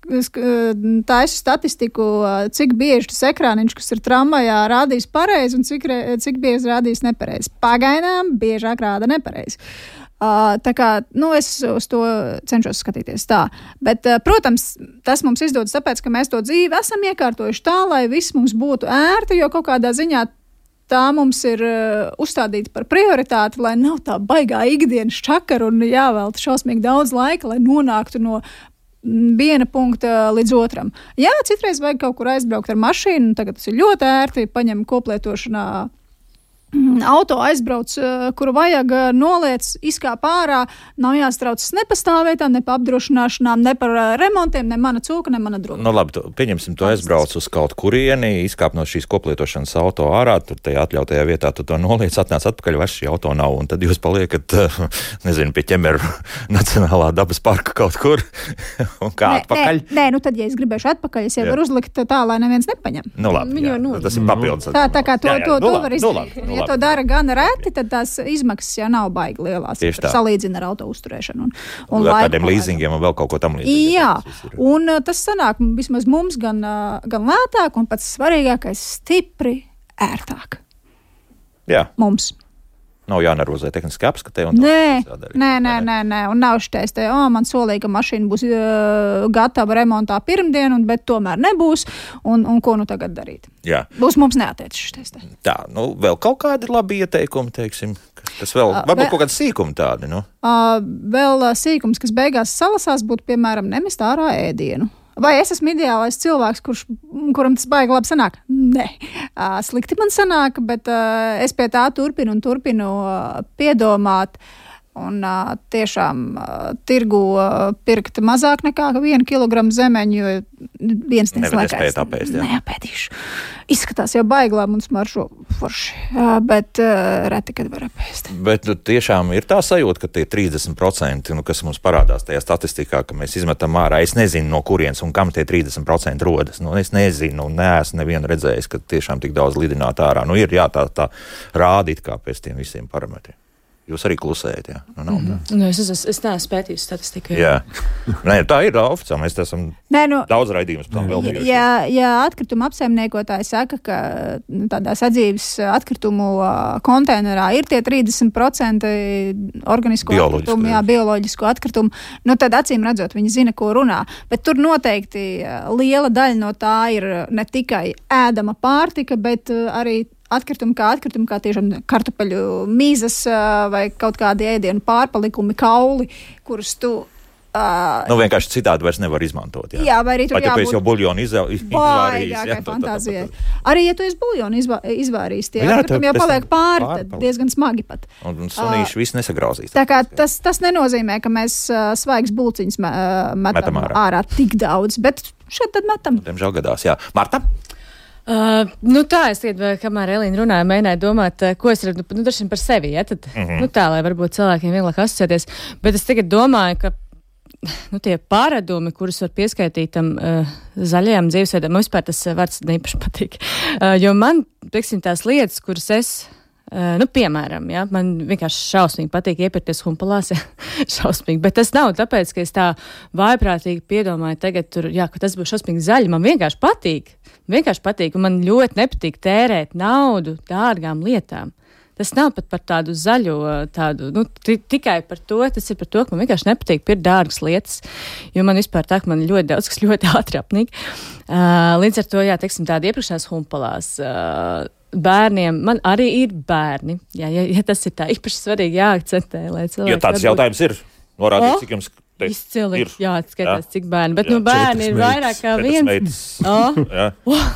taisu statistiku, cik bieži tas ekrāniņš, kas ir tramvajā, rādīs pareizi un cik, cik bieži rādīs nepareizi. Pagaidām biežāk rāda nepareizi. Uh, tā kā, nu, es uz to cenšos skatīties tā. Bet, uh, protams, tas mums izdodas tāpēc, ka mēs to dzīvi esam iekārtojuši tā, lai viss mums būtu ērti, jo kaut kādā ziņā tā mums ir uh, uzstādīta par prioritāti, lai nav tā baigā ikdienas čakara un jāvelta šausmīgi daudz laika, lai nonāktu no viena punkta līdz otram. Jā, citreiz vajag kaut kur aizbraukt ar mašīnu, tagad tas ir ļoti ērti, paņem koplietošanā auto aizbrauc, kuru vajag, noliec, izkāp ārā, nav jāstraucas ne pa stāvvietām, ne pa apdrošināšanām, ne par remontiem, ne mana cūka, ne mana drupa. Nu labi, tu, pieņemsim, tu aizbrauc uz kaut kurieni, izkāp no šīs koplietošanas auto ārā, tur tajā atļautajā vietā tu to noliec, atnāc atpakaļ, vairs šī auto nav, un tad jūs paliekat, nezinu, pie Ķemeru Nacionālā dabas parka kaut kur, un kā nē, atpakaļ? Nē, nē, nu tad, ja es gribēšu atpakaļ, es jau varu uzlikt tā, lai neviens nepaņem. Nu labi, jā, nu, tas ir papildus. Tā, tā kā to, jā, jā, to, nu, to var izdarīt. Nu, ja to dara gan reti, tad tās izmaksas jau nav baigi lielās. Salīdzina ar auto uzturēšanu. Un, un ar tādiem līzingiem un vēl kaut ko tam līdzīgi. Jā, un tas sanāk vismaz mums gan, gan lētāk un pats svarīgākais stipri ērtāk. Jā. Mums. Nav jānervozē tehniski apskatē. Nē, nē, nē, nē, nē, un nav šitais te, o, man solīja, ka mašīna būs uh, gatava remontā pirmdien, un, bet tomēr nebūs, un, un ko nu tagad darīt? Jā. Būs mums neatiec šitais te. Tā, nu, vēl kaut kādi labi ieteikumi, teiksim, kas, kas vēl, uh, varbūt vēl, kaut kādi sīkumi tādi, nu? Uh, vēl uh, sīkums, kas beigās salasās, būtu, piemēram, nemest ārā ēdienu. Vai es esmu ideālais cilvēks, kurš, kuram tas baigi labi sanāk? Nē, uh, slikti man sanāk, bet uh, es pie tā turpinu un turpinu uh, piedomāt un uh, tiešām uh, tirgu uh, pirkt mazāk nekā vienu kilogramu zemeņu, jo viens dienas laikā es apēst, neapēdīšu. Izskatās jau baigi labi un smaršo forši, uh, bet uh, reti, kad var apēst. Bet nu, tiešām ir tā sajūta, ka tie trīsdesmit procenti, nu, kas mums parādās tajā statistikā, ka mēs izmetam ārā, es nezinu, no kurienes un kam tie trīsdesmit procenti rodas. Nu, es nezinu, un neesmu nevienu redzējis, ka tiešām tik daudz lidināt ārā. Nu, ir jā, tā, tā rādīt kā pēc tiem visiem parametriem. Jūs arī klusējat, jā? Nu, nav tā. Nu, es, es, es neesmu pētījis statistiku. Jā. Nē, tā ir oficiāli. Mēs esam Nē, nu, daudz raidījumus tam vēl bijuši. Ja, ja atkrituma apsaimniekotāji saka, ka tādā sadzīves atkritumu konteinerā ir tie trīsdesmit procenti organisko atkritumu, jā, bioloģisko atkritumu, nu tad acīm redzot, viņi zina, ko runā. Bet tur noteikti liela daļa no tā ir ne tikai ēdama pārtika, bet arī atkritumi kā atkritumi, kā tiešām kartupeļu mīzes vai kaut kādi ēdienu pārpalikumi, kauli, kurus tu... Uh, nu, vienkārši citādi vairs nevar izmantot. Jā, jā vai arī tur jābūt... Pat, ja jau buļļonu izvā, izvārījis. Jā, fantāzijai. Arī, ja tu esi buļļonu izvā, izvārījis, tie atkritumi jau paliek pāri, pār, tad diezgan smagi pat. Un, un sunīši uh, viss nesagrauzīs. Tā kā tas, tas nenozīmē, ka mēs uh, svaigas bulciņas uh, metam, metam ārā. ārā tik daudz, bet šeit tad metam. Diemžēl gadās, jā. Marta? Uh, nu tā, es iedvēju, kamēr Elīna runāja, mēģināju domāt, ko es redzu, nu, dažiem par sevi, ja, tad, mm-hmm. nu tā, lai varbūt cilvēkiem vieglāk asociēties, bet es tagad domāju, ka, nu, tie pārādumi, kurus var pieskaitīt tam uh, zaļajām dzīvesveidām, man vispār tas vārds neīpaši patīk, uh, jo man, teiksim, tās lietas, kuras es, uh, nu, piemēram, ja, man vienkārši šausmīgi patīk iepirkties humpalās, ja, šausmīgi, bet tas nav tāpēc, ka es tā vājprātīgi piedomāju tagad tur, jā, ka tas būs šausmīgi zaļi, man vienkārši patīk. Vienkārši patīk, un man ļoti nepatīk tērēt naudu dārgām lietām. Tas nav pat par tādu zaļo, tādu, nu, t- tikai par to, tas ir par to, ka man vienkārši nepatīk pirkt dārgas lietas, jo man vispār tā, ka man ļoti daudz, kas ļoti ātri apnīk. Uh, līdz ar to, jā, teiksim, tādi iepriekšējās humpalās. Uh, Bērniem, man arī ir bērni, jā, ja, ja tas ir tā īpaši svarīgi jāakcentē, lai cilvēki... Jo tāds varbūt... jautājums ir, norādīt, cik jums... Te, izcili, ir. Jā, skatās, jā. cik bērni, bet, jā. Nu, bērni Četras ir vairāk kā viens. Oh. Jā.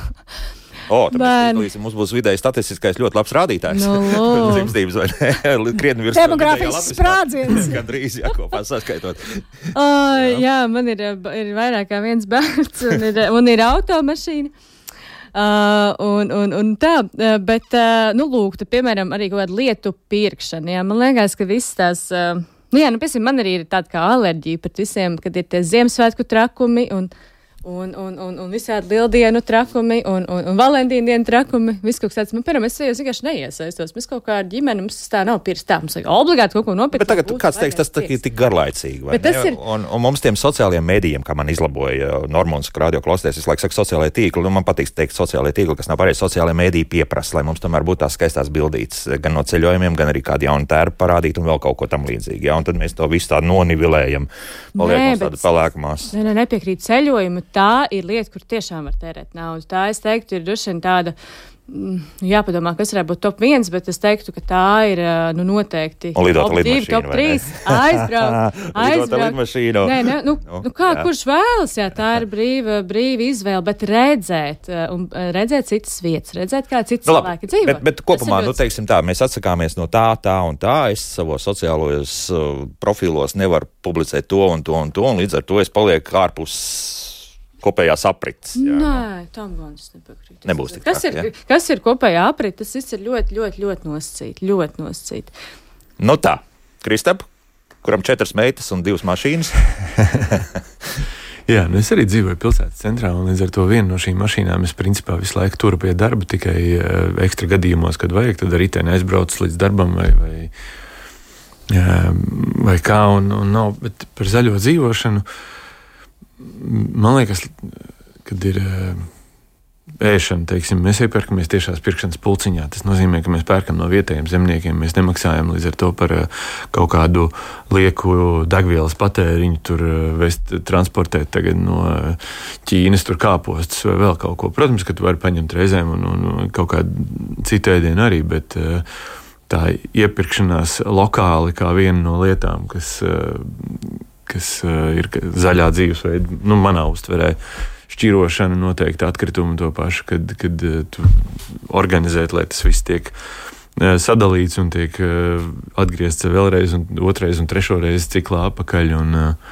O, tāpēc mums būs vidēji statistiskais ļoti labs rādītājs. No, dzimstības vai ne? Krietni virs demogrāfijas sprādziens. Gandrīz, jā, kopā saskaitot. O, jā. jā, man ir, ir vairāk kā viens bērns un ir, un ir automašīna. Uh, un, un, un tā, bet, uh, nu, lūk, tad, piemēram, arī kaut kādu lietu pirkšana, jā, man liekas, ka viss tās... Uh, Nu jā, nu, piemēram, man arī ir tāda kā alerģija pret visiem, kad ir tie Ziemassvētku trakumi un, un, un, un, un visādi lieldienu trakumi un, un, un Valentīna dienu trakumi. Viss kaut kas tāds, man, piemēram, es jau vienkārši neiesaistos. Mēs kaut kā ar ģimeni, mums tā nav pirms tā, mums vajag obligāti kaut ko nopirkt. Bet tagad, kāds teiks, tas ir tik garlaicīgi, vai ne? Ir... Un, un mums tiem sociālajiem mēdījiem, kā man izlaboja Normons radio klausītājs, visu laiku saka sociālajie tīkli, un man patīk teikt sociālajie tīkli, kas nav pareizi, sociālajie mēdīji pieprasa, lai mums tomēr būtu tās skaistās bildītes, gan no ceļojumiem, gan arī kādu jaunu tērpu parādīt un vēl kaut ko tam līdzīgi. Ja? Un tad mēs to visu tādu nonivilējam, paliekam tādu pelēkmās. Nē, nē, nepiekrīt ceļojumu, tā ir lieta, kur tiešām var tērēt naudu. Tā, es teiktu, ir droši vien tāda, jāpadomā, kas varētu būt top viens, bet es teiktu, ka tā ir, nu, noteikti top divi, top trīs, aizbraukt, aizbraukt. Nē, ne, nu, nu, nu kā, jā. Kurš vēlas, jā, tā ir brīva, brīva izvēle, bet redzēt, un redzēt citas vietas, redzēt, kā cits nu, cilvēki dzīvo. Bet, bet kopumā, nu, teiksim tā, mēs atsakāmies no tā, tā un tā, es savos sociālajos uh, profilos nevaru publicēt to un to un to, un līdz ar to es palieku ārpus kopējās aprites. Jā. Nē, tam gan es nepiekrītu. Nebūs tik kas, tā, ir, kas ir kopējā aprite? Tas viss ir ļoti, ļoti, ļoti nosacīti. Ļoti nosacīti. Nu tā, Kristap, kuram četras meitas un divas mašīnas. Jā, nu es arī dzīvoju pilsētas centrā, un līdz ar to vienu no šīm mašīnām es principā visu laiku turu pie darba, tikai uh, ekstra gadījumos, kad vajag, tad ar riteni aizbrauc līdz darbam vai, vai, uh, vai kā, un, un nav, bet par zaļo dzīvošanu man liekas, kad ir ēšana, teiksim, mēs iepērkamies tiešās pirkšanas pulciņā. Tas nozīmē, ka mēs pērkam no vietējiem zemniekiem, mēs nemaksājam līdz ar to par kaut kādu lieku degvielas patēriņu, tur vest, transportēt tagad no Ķīnas, tur kāpostus vai vēl kaut ko. Protams, ka tu vari paņemt reizēm un, un kaut kādu citu ēdienu arī, bet tā iepirkšanās lokāli kā viena no lietām, kas, kas ir zaļā dzīvesveida, nu, manā uztverē, šķirošana, noteikti atkritumi to pašu, kad, kad tu organizēt, lai tas viss tiek sadalīts un tiek atgriezts vēlreiz un otrais un trešo reizi ciklā apakaļ un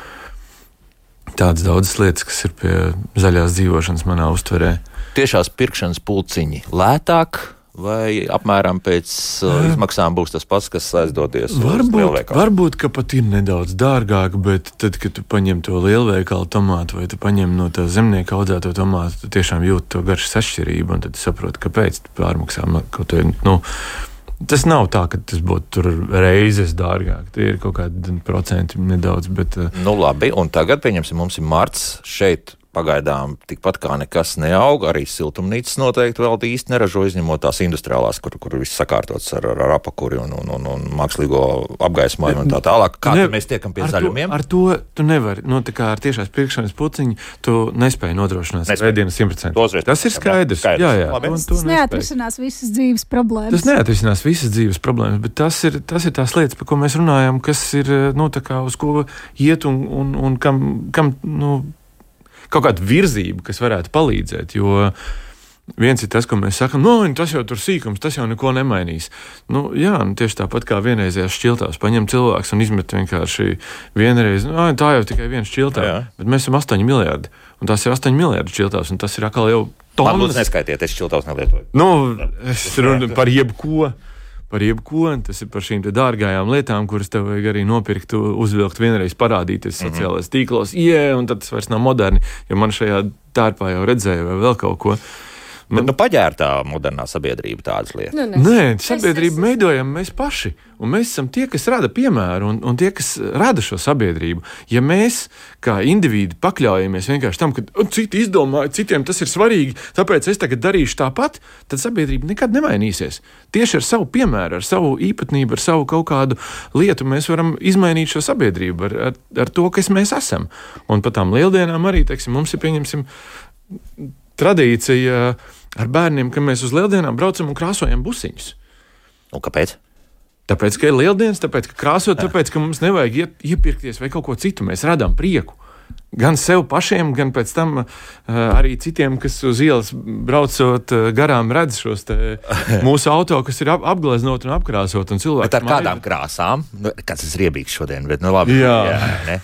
tādas daudzas lietas, kas ir pie zaļās dzīvošanas manā uztverē. Tiešās pirkšanas pulciņi lētāk vai apmēram pēc uh, izmaksām būs tas pats, kas aizdoties varbūt, uz lielveikalu? Varbūt, ka pat ir nedaudz dārgāk, bet tad, kad tu paņem to lielveikalu tomātu vai tu paņem no tā zemnieka audzēto tomātu, tu tiešām jūti to garšas atšķirību un tad tu saproti, kāpēc tu pārmaksā kaut ko. Nu, tas nav tā, ka tas būtu tur reizes dārgāk. Tie ir kaut kādi procenti nedaudz, bet... Nu labi, un tagad, pieņemsim, mums ir marts šeit. Pagaidām tikpat kā nekas neaug, arī siltumnīcas noteikti vēl īsti neražo, izņemot tās industriālās, kur, kur viss sakārtots ar, ar apakuri un, un, un, un mākslīgo apgaismojumu un tā tālāk. Kā ne, mēs tiekam pie ar zaļumiem? To, ar to tu nevari, nu tā kā ar tiešās pirkšanas puciņu, tu nespēji nodrošināt vēdienas simt procenti. Tas ir skaidrs. skaidrs. Jā, jā. Labi. Tas neatrisinās visas dzīves problēmas. Tas neatrisinās visas dzīves problēmas, bet tas ir, tas ir tās lietas, par ko mēs runājam, kas ir, nu tā kā uz ko iet un, un, un kam, kam, nu, kaut kāda virzība, kas varētu palīdzēt, jo viens ir tas, ko mēs sakam, no, tas jau tur sīkums, tas jau neko nemainīs. Nu, jā, nu, tieši tāpat kā vienreizējās šķiltās, paņem cilvēks un izmet vienkārši vienreiz, nu, tā jau tikai viena šķiltā, jā. Bet mēs esam astoņi miljardi, un tās ir astoņi miljardi šķiltās, un tas ir atkal jau tonnas. Man lūdzu neskaitiet, es šķiltās nelietoju. Nu, es runu par jebko. Par jebko, tas ir par šīm dārgajām lietām, kuras tev vajag arī nopirkt, uzvilkt, vienreiz parādīties mm-hmm. sociālajās tīklos, jē, un tad tas vairs nav moderni, jo man šajā tērpā jau redzēja vai vēl kaut ko. Bet, nu, paģērtā modernā sabiedrība tādas lietas. Nu, ne. Nē, sabiedrību veidojam mēs paši, un mēs esam tie, kas rada piemēru, un, un tie, kas rada šo sabiedrību. Ja mēs, kā indivīdi, pakļaujamies vienkārši tam, ka citi izdomāja, citiem tas ir svarīgi, tāpēc es tagad darīšu tāpat, tad sabiedrība nekad nemainīsies. Tieši ar savu piemēru, ar savu īpatnību, ar savu kaut kādu lietu mēs varam izmainīt šo sabiedrību ar, ar, ar to, kas mēs esam. Un pat tām lieldienām arī, teiksim, mums ir, pieņemsim, tradīcija ar bērniem, ka mēs uz lieldienām braucam un krāsojam busiņus. Un kāpēc? Tāpēc, ka ir lieldienas, tāpēc, ka krāsot, tāpēc, ka mums nevajag iet, iepirkties vai kaut ko citu. Mēs radām prieku. Gan sev pašiem, gan pēc tam uh, arī citiem, kas uz ielas braucot uh, garām redz šos te mūsu auto, kas ir ap, apgleznot un apkrāsot. Un cilvēki bet ar kādām maiļ... krāsām? Nu, kāds ir riebīgs šodien, bet nu labi. Jā. Jā, ne?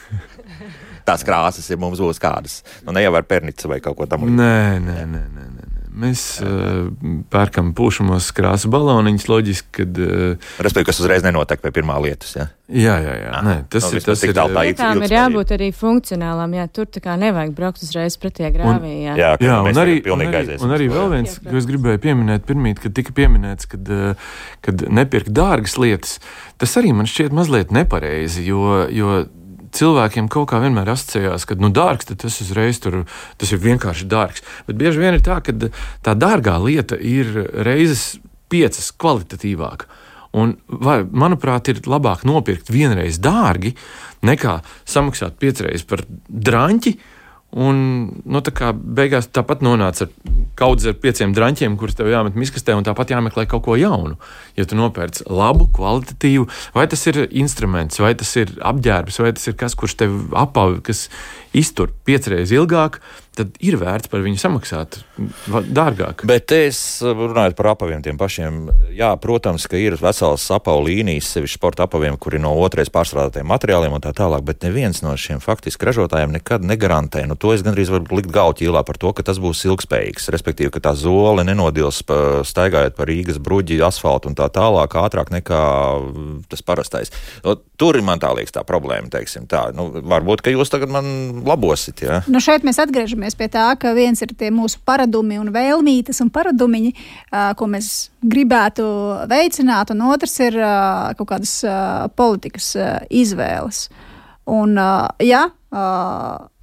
Tās krāsas ir mums būs kādas. Nu, ne jau ar pernicu vai kaut ko tam līdzīgu. Nē, nē, nē, nē, nē. Mēs uh, pērkam pūšamos krāsu baloniņus, loģiski, kad... Uh, Respektīvi, kas uzreiz nenotek pie pirmā lietas, ja? Jā, jā, jā. Nē, tas no, ir... Tas ir tā lietām ir jābūt arī funkcionālām, jā, tur tā kā nevajag braukt uzreiz pretī grāvī, jā. Jā, jā un, arī, un, arī, un arī vēl viens, ko es gribēju pieminēt pirmīt, kad tika pieminēts, kad, kad nepirkt dārgas lietas, tas arī man šķiet mazliet nepareizi, jo... jo cilvēkiem kaut kā vienmēr asociējās, ka, nu, dārgs, tad tas uzreiz tur, tas ir vienkārši dārgs. Bet bieži vien ir tā, ka tā dārgā lieta ir reizes piecas kvalitatīvāka. Un, vai, manuprāt, ir labāk nopirkt vienreiz dārgi, nekā samaksāt piecreiz par draņķi, un, nu, tā kā beigās tāpat nonāca ar kaudzi ar pieciem draņķiem, kurus tev jāmet miskastē, un tāpat jāmeklē kaut ko jaunu. Ja tu nopērc labu, kvalitatīvu, vai tas ir instruments, vai tas ir apģērbs, vai tas ir kas, kurš tev apavi, kas iztur piecreiz ilgāk, tad ir vērts par viņu samaksāt dārgāk. Bet es runāju par apaviem tiem pašiem. Jā, protams, ka ir veselas apavu līnijas, sevišķi sporta apaviem, kuri no otrais pārstrādātiem materiāliem un tā tālāk, bet neviens no šiem faktiski ražotājiem nekad negarantē. Nu, to es gandrīz varu likt galvu ķīlā par to, ka tas būs ilgspējīgs. Respektīvi, ka tā zole nenodils pa, staigājot pa Rīgas bruģi, asfaltu un tā tālāk ātrāk nekā tas parastais. Nu, tur ir man tā liekas tā problēma, teiksim tā. Nu, varbūt, ka jūs tagad man labosit, jā? Nu, šeit mēs atgriežamies pie tā, ka viens ir tie mūsu paradumi un vēlmītes un paradumiņi, ko mēs gribētu veicināt, un otrs ir kaut kādas politikas izvēles. Un, jā,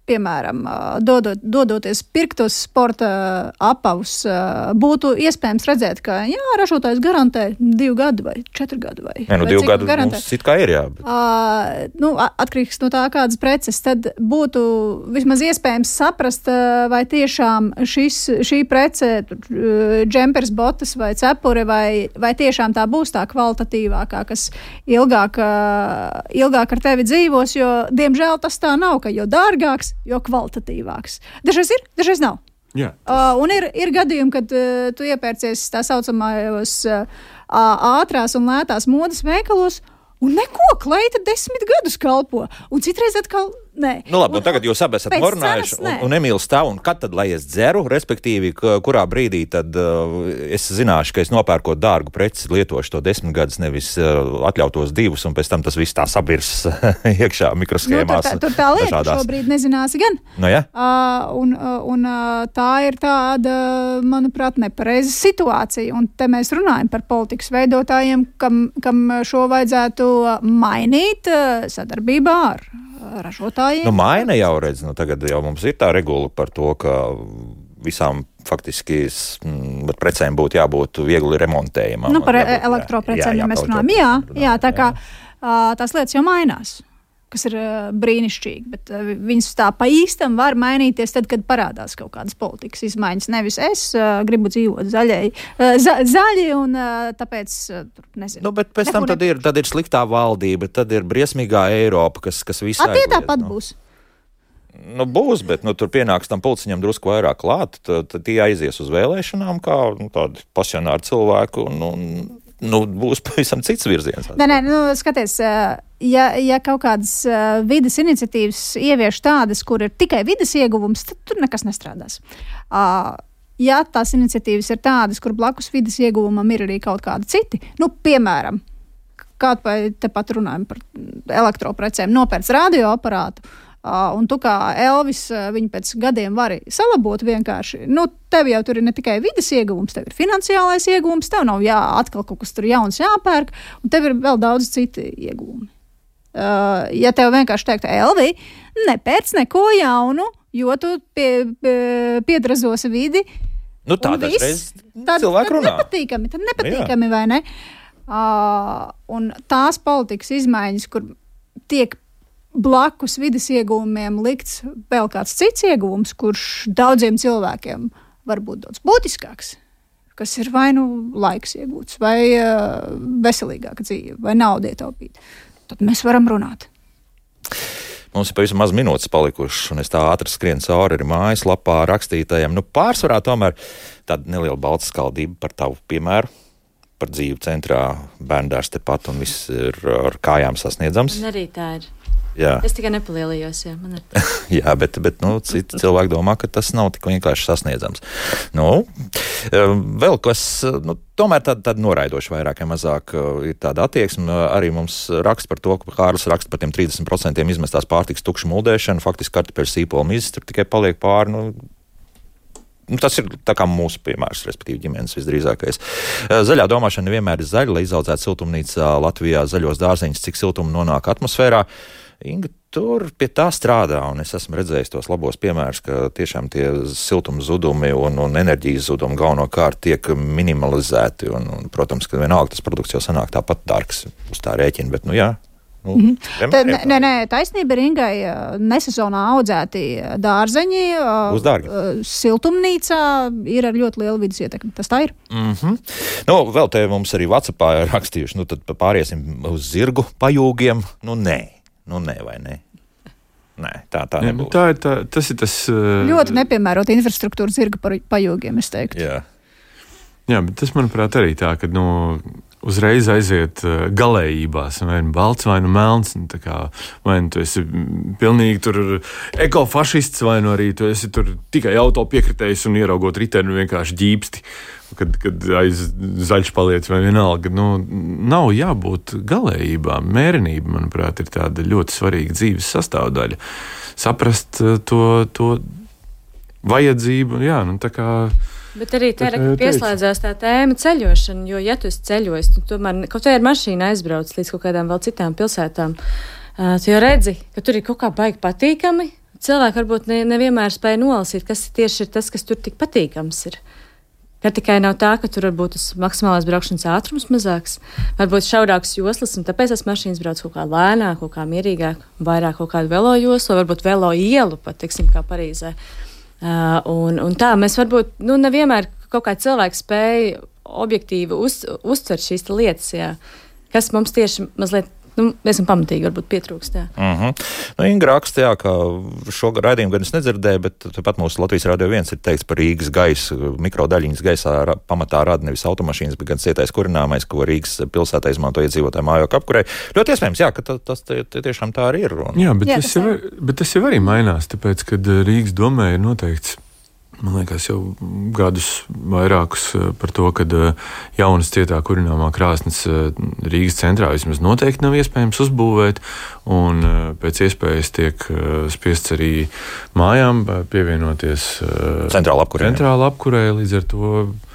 piemēram, dodot, dodoties pirktos sporta apavus, būtu iespējams redzēt, ka jā, ražotājs garantē divu gadu vai četru gadu vai. Nē, nu vai divu gadu garantē. Mums it kā ir, jā. Bet... Uh, nu, atkarīgs no tā, kādas preces, tad būtu vismaz iespējams saprast, vai tiešām šis, šī prece, džempers, botas vai cepure, vai, vai tiešām tā būs tā kvalitatīvākā, kas ilgāk, ilgāk ar tevi dzīvos, jo, diemžēl, tas tā nav, ka jo dārgāks, jo kvalitatīvāks. Dažreiz ir, dažreiz nav. Jā, tas... uh, un ir, ir gadījumi, kad uh, tu iepērcies tā saucamajos uh, ātrās un lētās modes veikalos, un neko, kleita desmit gadus kalpo. Un citreiz atkal nē. Nu labi, un, un tagad jūs abi esat norunājuši, un, un Emīls tā, un kad tad, lai es dzeru, respektīvi, kurā brīdī tad uh, es zināšu, ka es nopērkot dārgu preci, lietošu to desmit gadus, nevis uh, atļautos divus, un pēc tam tas viss tā sabirs iekšā mikroshēmās. Nu, tur, tā, tur tā lieta dažādās. Šobrīd nezināsi gan. Nu, ja? uh, un un uh, tā ir tāda, manuprāt, nepareiza situācija, un te mēs runājam par politikas veidotājiem, kam, kam šo vajadzētu mainīt uh, sadarbībā ar ražotājiem. Nu, maina jau redz, nu tagad jau mums ir tā regula par to, ka visām faktiski m, precēm būtu jābūt viegli remontējumam. Nu, par jābūt, elektroprecēm, jā, jā, ja mēs jā, runājam. Jā, jā, tā kā jā. uh, tās lietas jau mainās, kas ir uh, brīnišķīgi, bet uh, viņas tā pa īstam var mainīties tad, kad parādās kaut kādas politikas izmaiņas. Nevis es uh, gribu dzīvot zaļai, uh, za, zaļi un uh, tāpēc, uh, nezinu. Nu, bet pēc tam tad ir, tad ir sliktā valdība, tad ir briesmīgā Eiropa, kas, kas visai... A, tie tāpat nu. būs. Nu, būs, bet nu, tur pienāks tam pulciņam drusku vairāk klāt, tad, tad tie aizies uz vēlēšanām kā nu, tādi pasionāri cilvēki un, un nu, būs pavisam cits virziens. Nē, nē, nu, skaties, ja, ja kaut kādas vides iniciatīvas ievieš tādas, kur ir tikai vides ieguvums, tad tur nekas nestrādās. Ja tās iniciatīvas ir tādas, kur blakus vides ieguvumam ir arī kaut kādi citi, nu, piemēram, kaut vai tepat runājam par elektroprecēm, nopērc radioaparātu, Uh, un tu kā Elvis uh, viņu pēc gadiem vari salabot vienkārši. Nu, tev jau tur ir ne tikai vides ieguvums, tev ir finansiālais ieguvums, tev nav jā, atkal kaut kas tur jauns jāpērk, un tev ir vēl daudz citi ieguvumi. Uh, ja tev vienkārši teikt, Elvi, nepērc neko jaunu, jo tu pie, pie, piedrazosi vidi, nu, tā dažreiz cilvēki runā. Nepatīkami, tad nepatīkami, jā. Vai ne? Uh, un tās politikas izmaiņas, kur tiek blakus vides ieguvumiem likts vēl kāds cits ieguvums, kurš daudziem cilvēkiem var būt daudz būtiskāks, kas ir vai nu laiks iegūts, vai uh, veselīgāka dzīve, vai nauda ietaupīt. Tad mēs varam runāt. Mums ir pavisam maz minūtes palikušas, un es tā ātri skrienu cauri arī mājaslapā rakstītājiem. Nu, pārsvarā tomēr tāda neliela balta skaldība par tavu piemēru, par dzīvi centrā, bērndārs tepat, un viss ir ar kājām sasniedzams. Un arī tā ir. Jā. Es tikai nepalielījos, jā. Man ir... jā, bet, bet nu, citi cilvēki domā, ka tas nav tik vienkārši sasniedzams. Nu, vēl kas, nu, tomēr tāda, tāda noraidoša vairāk, ja mazāk ir tāda attieksme. Arī mums raksta par to, ka Kārlis raksta par tiem trīsdesmit procentiem izmestās pārtikas tukšu muldēšanu, faktiski kartupeļu sīpolu mizas tur tikai paliek pāri, nu, Nu, tas ir tā kā mūsu piemērs, respektīvi ģimenes visdrīzākais. Zaļā domāšana nevienmēr ir zaļa, lai izaudzētu siltumnīcā Latvijā zaļos dārzeņus, cik siltuma nonāk atmosfērā. Inga tur pie tā strādā, un es esmu redzējis tos labos piemērus, ka tiešām tie siltuma zudumi un, un enerģijas zudumi galvenokārt tiek minimalizēti, un, un, protams, ka vienalga tas produkts jau sanāk tāpat dārgs uz tā rēķina, bet, nu jā. Nu, mm-hmm. Tā, nē, nē, taisnība ir Ingai, nesezonā audzēti dārzeņi, siltumnīcā ir ar ļoti lielu vidas ietekmi. Tas tā ir. Mm-hmm. Nu, vēl te mums arī WhatsAppā rakstījuši, nu tad pāriesim uz zirgu pajūgiem. Nu nē, nu nē vai nē. Nē, tā, tā nebūs. Nu, tā ir tā, tas ir tas... Uh... Ļoti nepiemērota infrastruktūra zirga pajūgiem, es teiktu. Jā. Jā, bet tas, manuprāt, arī tā, ka, nu, uzreiz aiziet uh, galējībās, vai nu balts, vai nu melns, un tā kā, vai nu tu esi pilnīgi tur ekofašists, vai nu arī tu esi tur tikai auto piekritējis un ieraugot riteni vienkārši ģīpsti, kad, kad aiz zaļš paliec vai vienalga. Nu, nav jābūt galējībām. Mērenība, manuprāt, ir tāda ļoti svarīga dzīves sastāvdaļa. Saprast uh, to, to vajadzību, jā, nu tā kā... Bet arī te pieslēdzās tā tēma ceļošana, jo, ja tu esi ceļojis, tu tomēr kaut vai ar mašīnu aizbrauc līdz kaut kādām vēl citām pilsētām, uh, tu jau redzi, ka tur ir kaut kā baigi patīkami, cilvēki varbūt ne, nevienmēr spēj nolasīt, kas tieši ir tas, kas tur tik patīkams ir. Ka tikai nav tā, ka tur varbūt tas maksimālais braukšanas ātrums mazāks, varbūt šaurāks joslas, un tāpēc tās mašīnas brauc kaut kā lēnāk, kaut kā mierīgāk, vairāk kaut kādu velo joslu, varbūt velo ielu pat, teiksim, kā Parīzē. Uh, un, un tā mēs varbūt, nu, nevienmēr kaut kā cilvēki spēja objektīvi uz, uztvert šīs lietas, jā, kas mums tieši mazliet, nu, diezgan pamatīgi varbūt pietrūkst, jā. Uh-huh. Nu, Inga raksta, jā, ka šo raidījumu gan es nedzirdēju, bet pat mūsu Latvijas Radio viens ir teikts par Rīgas gaisu, mikrodaļiņas gaisā ra, pamatā rada nevis automašīnas, bet gan cietais kurināmais, ko Rīgas pilsētā izmanto iedzīvotāju mājokļu apkurei. Ļoti iespējams, jā, ka tas, tas tie, tie tiešām tā arī ir. Un... Jā, bet, jā, tas jau, bet tas jau arī mainās, tāpēc, kad Rīgas domē ir noteikts, man liekas, jau gadus vairākus par to, ka jaunas cietā kurināmā krāsnes Rīgas centrā vismaz noteikti nav iespējams uzbūvēt, un pēc iespējas tiek spiests arī mājām pievienoties centrāla apkurē. Centrāla apkurē, līdz ar to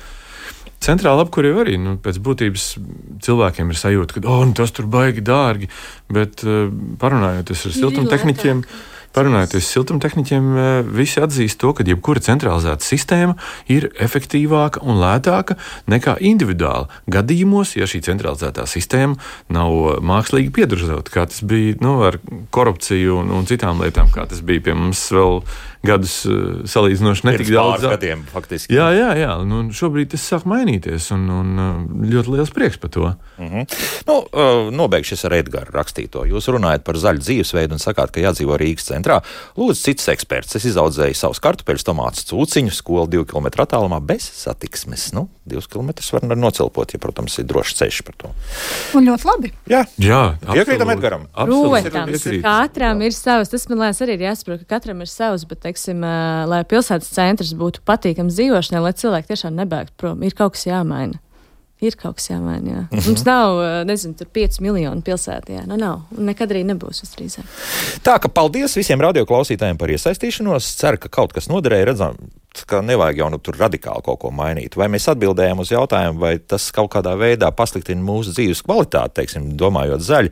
centrāla apkurē arī, nu, pēc būtības cilvēkiem ir sajūta, ka, oh, nu, tas tur baigi dārgi, bet parunājoties ar siltumtehniķiem, Parunājoties siltumtehniķiem, visi atzīst to, ka jebkura centralizēta sistēma ir efektīvāka un lētāka nekā individuāla gadījumos, ja šī centralizētā sistēma nav mākslīgi piedražota, kā tas bija, nu, ar korupciju un, un citām lietām, kā tas bija pie mums vēl gadus salīdzinoši netik daudz. Pirms pāris gadiem, faktiski. Jā, jā, jā. Nu, šobrīd tas sāk mainīties un, un ļoti liels prieks par to. Mm-hmm. Nu, nobeigšies ar Edgara rakstīto. Jūs runājat par zaļu dzīvesveidu un sakāt, ka jādzīvo Rīgas centrā. Lūdzu, cits eksperts. Es izaudzēju savus kartupeļus, tomātus, cūciņus, skolu divu kilometru attālumā bez satiksmes. Nu, divus kilometrus var nocilpot, ja, protams, ir drošs ceļš par to. Un ļoti labi. Jā, jā piekrītam Edgaram. Protams, katram ir savs. Tas, man liekas, arī ir jāsaprot, ka katram ir savs, bet, teiksim, lai pilsētas centrs būtu patīkams dzīvošanai, lai cilvēki tiešām nebēgtu prom, ir kaut kas jāmaina. Ir kaut kas jāmaina, jā. Mm-hmm. Mums nav, nezinu, tur pieci miljoni pilsētā, jā. Nu, nav. Un nekad arī nebūs visdrīzāk. Tā, ka paldies visiem radioklausītājiem par iesaistīšanos. Ceru, ka kaut kas noderēja. Redzam, ka nevajag jau nu tur radikāli kaut ko mainīt. Vai mēs atbildējām uz jautājumu, vai tas kaut kādā veidā pasliktina mūsu dzīves kvalitāti, teiksim, domājot zaļi?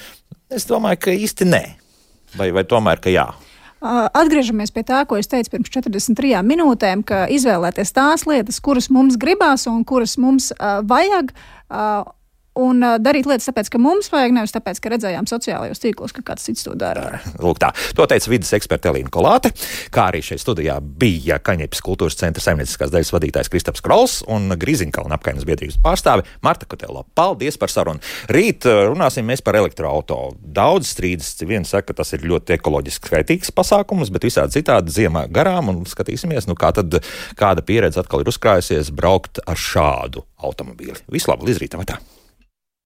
Es domāju, ka īsti nē. Vai, vai tomēr, ka jā? Atgriežamies pie tā, ko es teicu pirms četrdesmit trijām minūtēm, ka izvēlēties tās lietas, kuras mums gribās un kuras mums uh, vajag, uh, un uh, darīt lietas tāpēc, ka mums vajag, nevis tāpēc, ka redzējām sociālajos tīklos, ka kāds cits to dara. Lūk tā. To teica vides eksperte Elīna Kolāte, kā arī šeit studijā bija Kaņepes kultūras centra saimnieciskās daļas vadītājs Kristaps Krols un Grīziņkalna apkaimes biedrības pārstāve Marta Kotelo. Paldies par sarunu. Rīt runāsim mēs par elektroauto. Daudz strīdas, viens saka, ka tas ir ļoti ekoloģiski skaitīgs pasākums, bet visādi citādi ziemā garām un skatīsimies, nu kā tad kāda pieredze atkal ir uzkrājusies braukt ar šādu automobīli. Visu labu, līdz rītam, tā!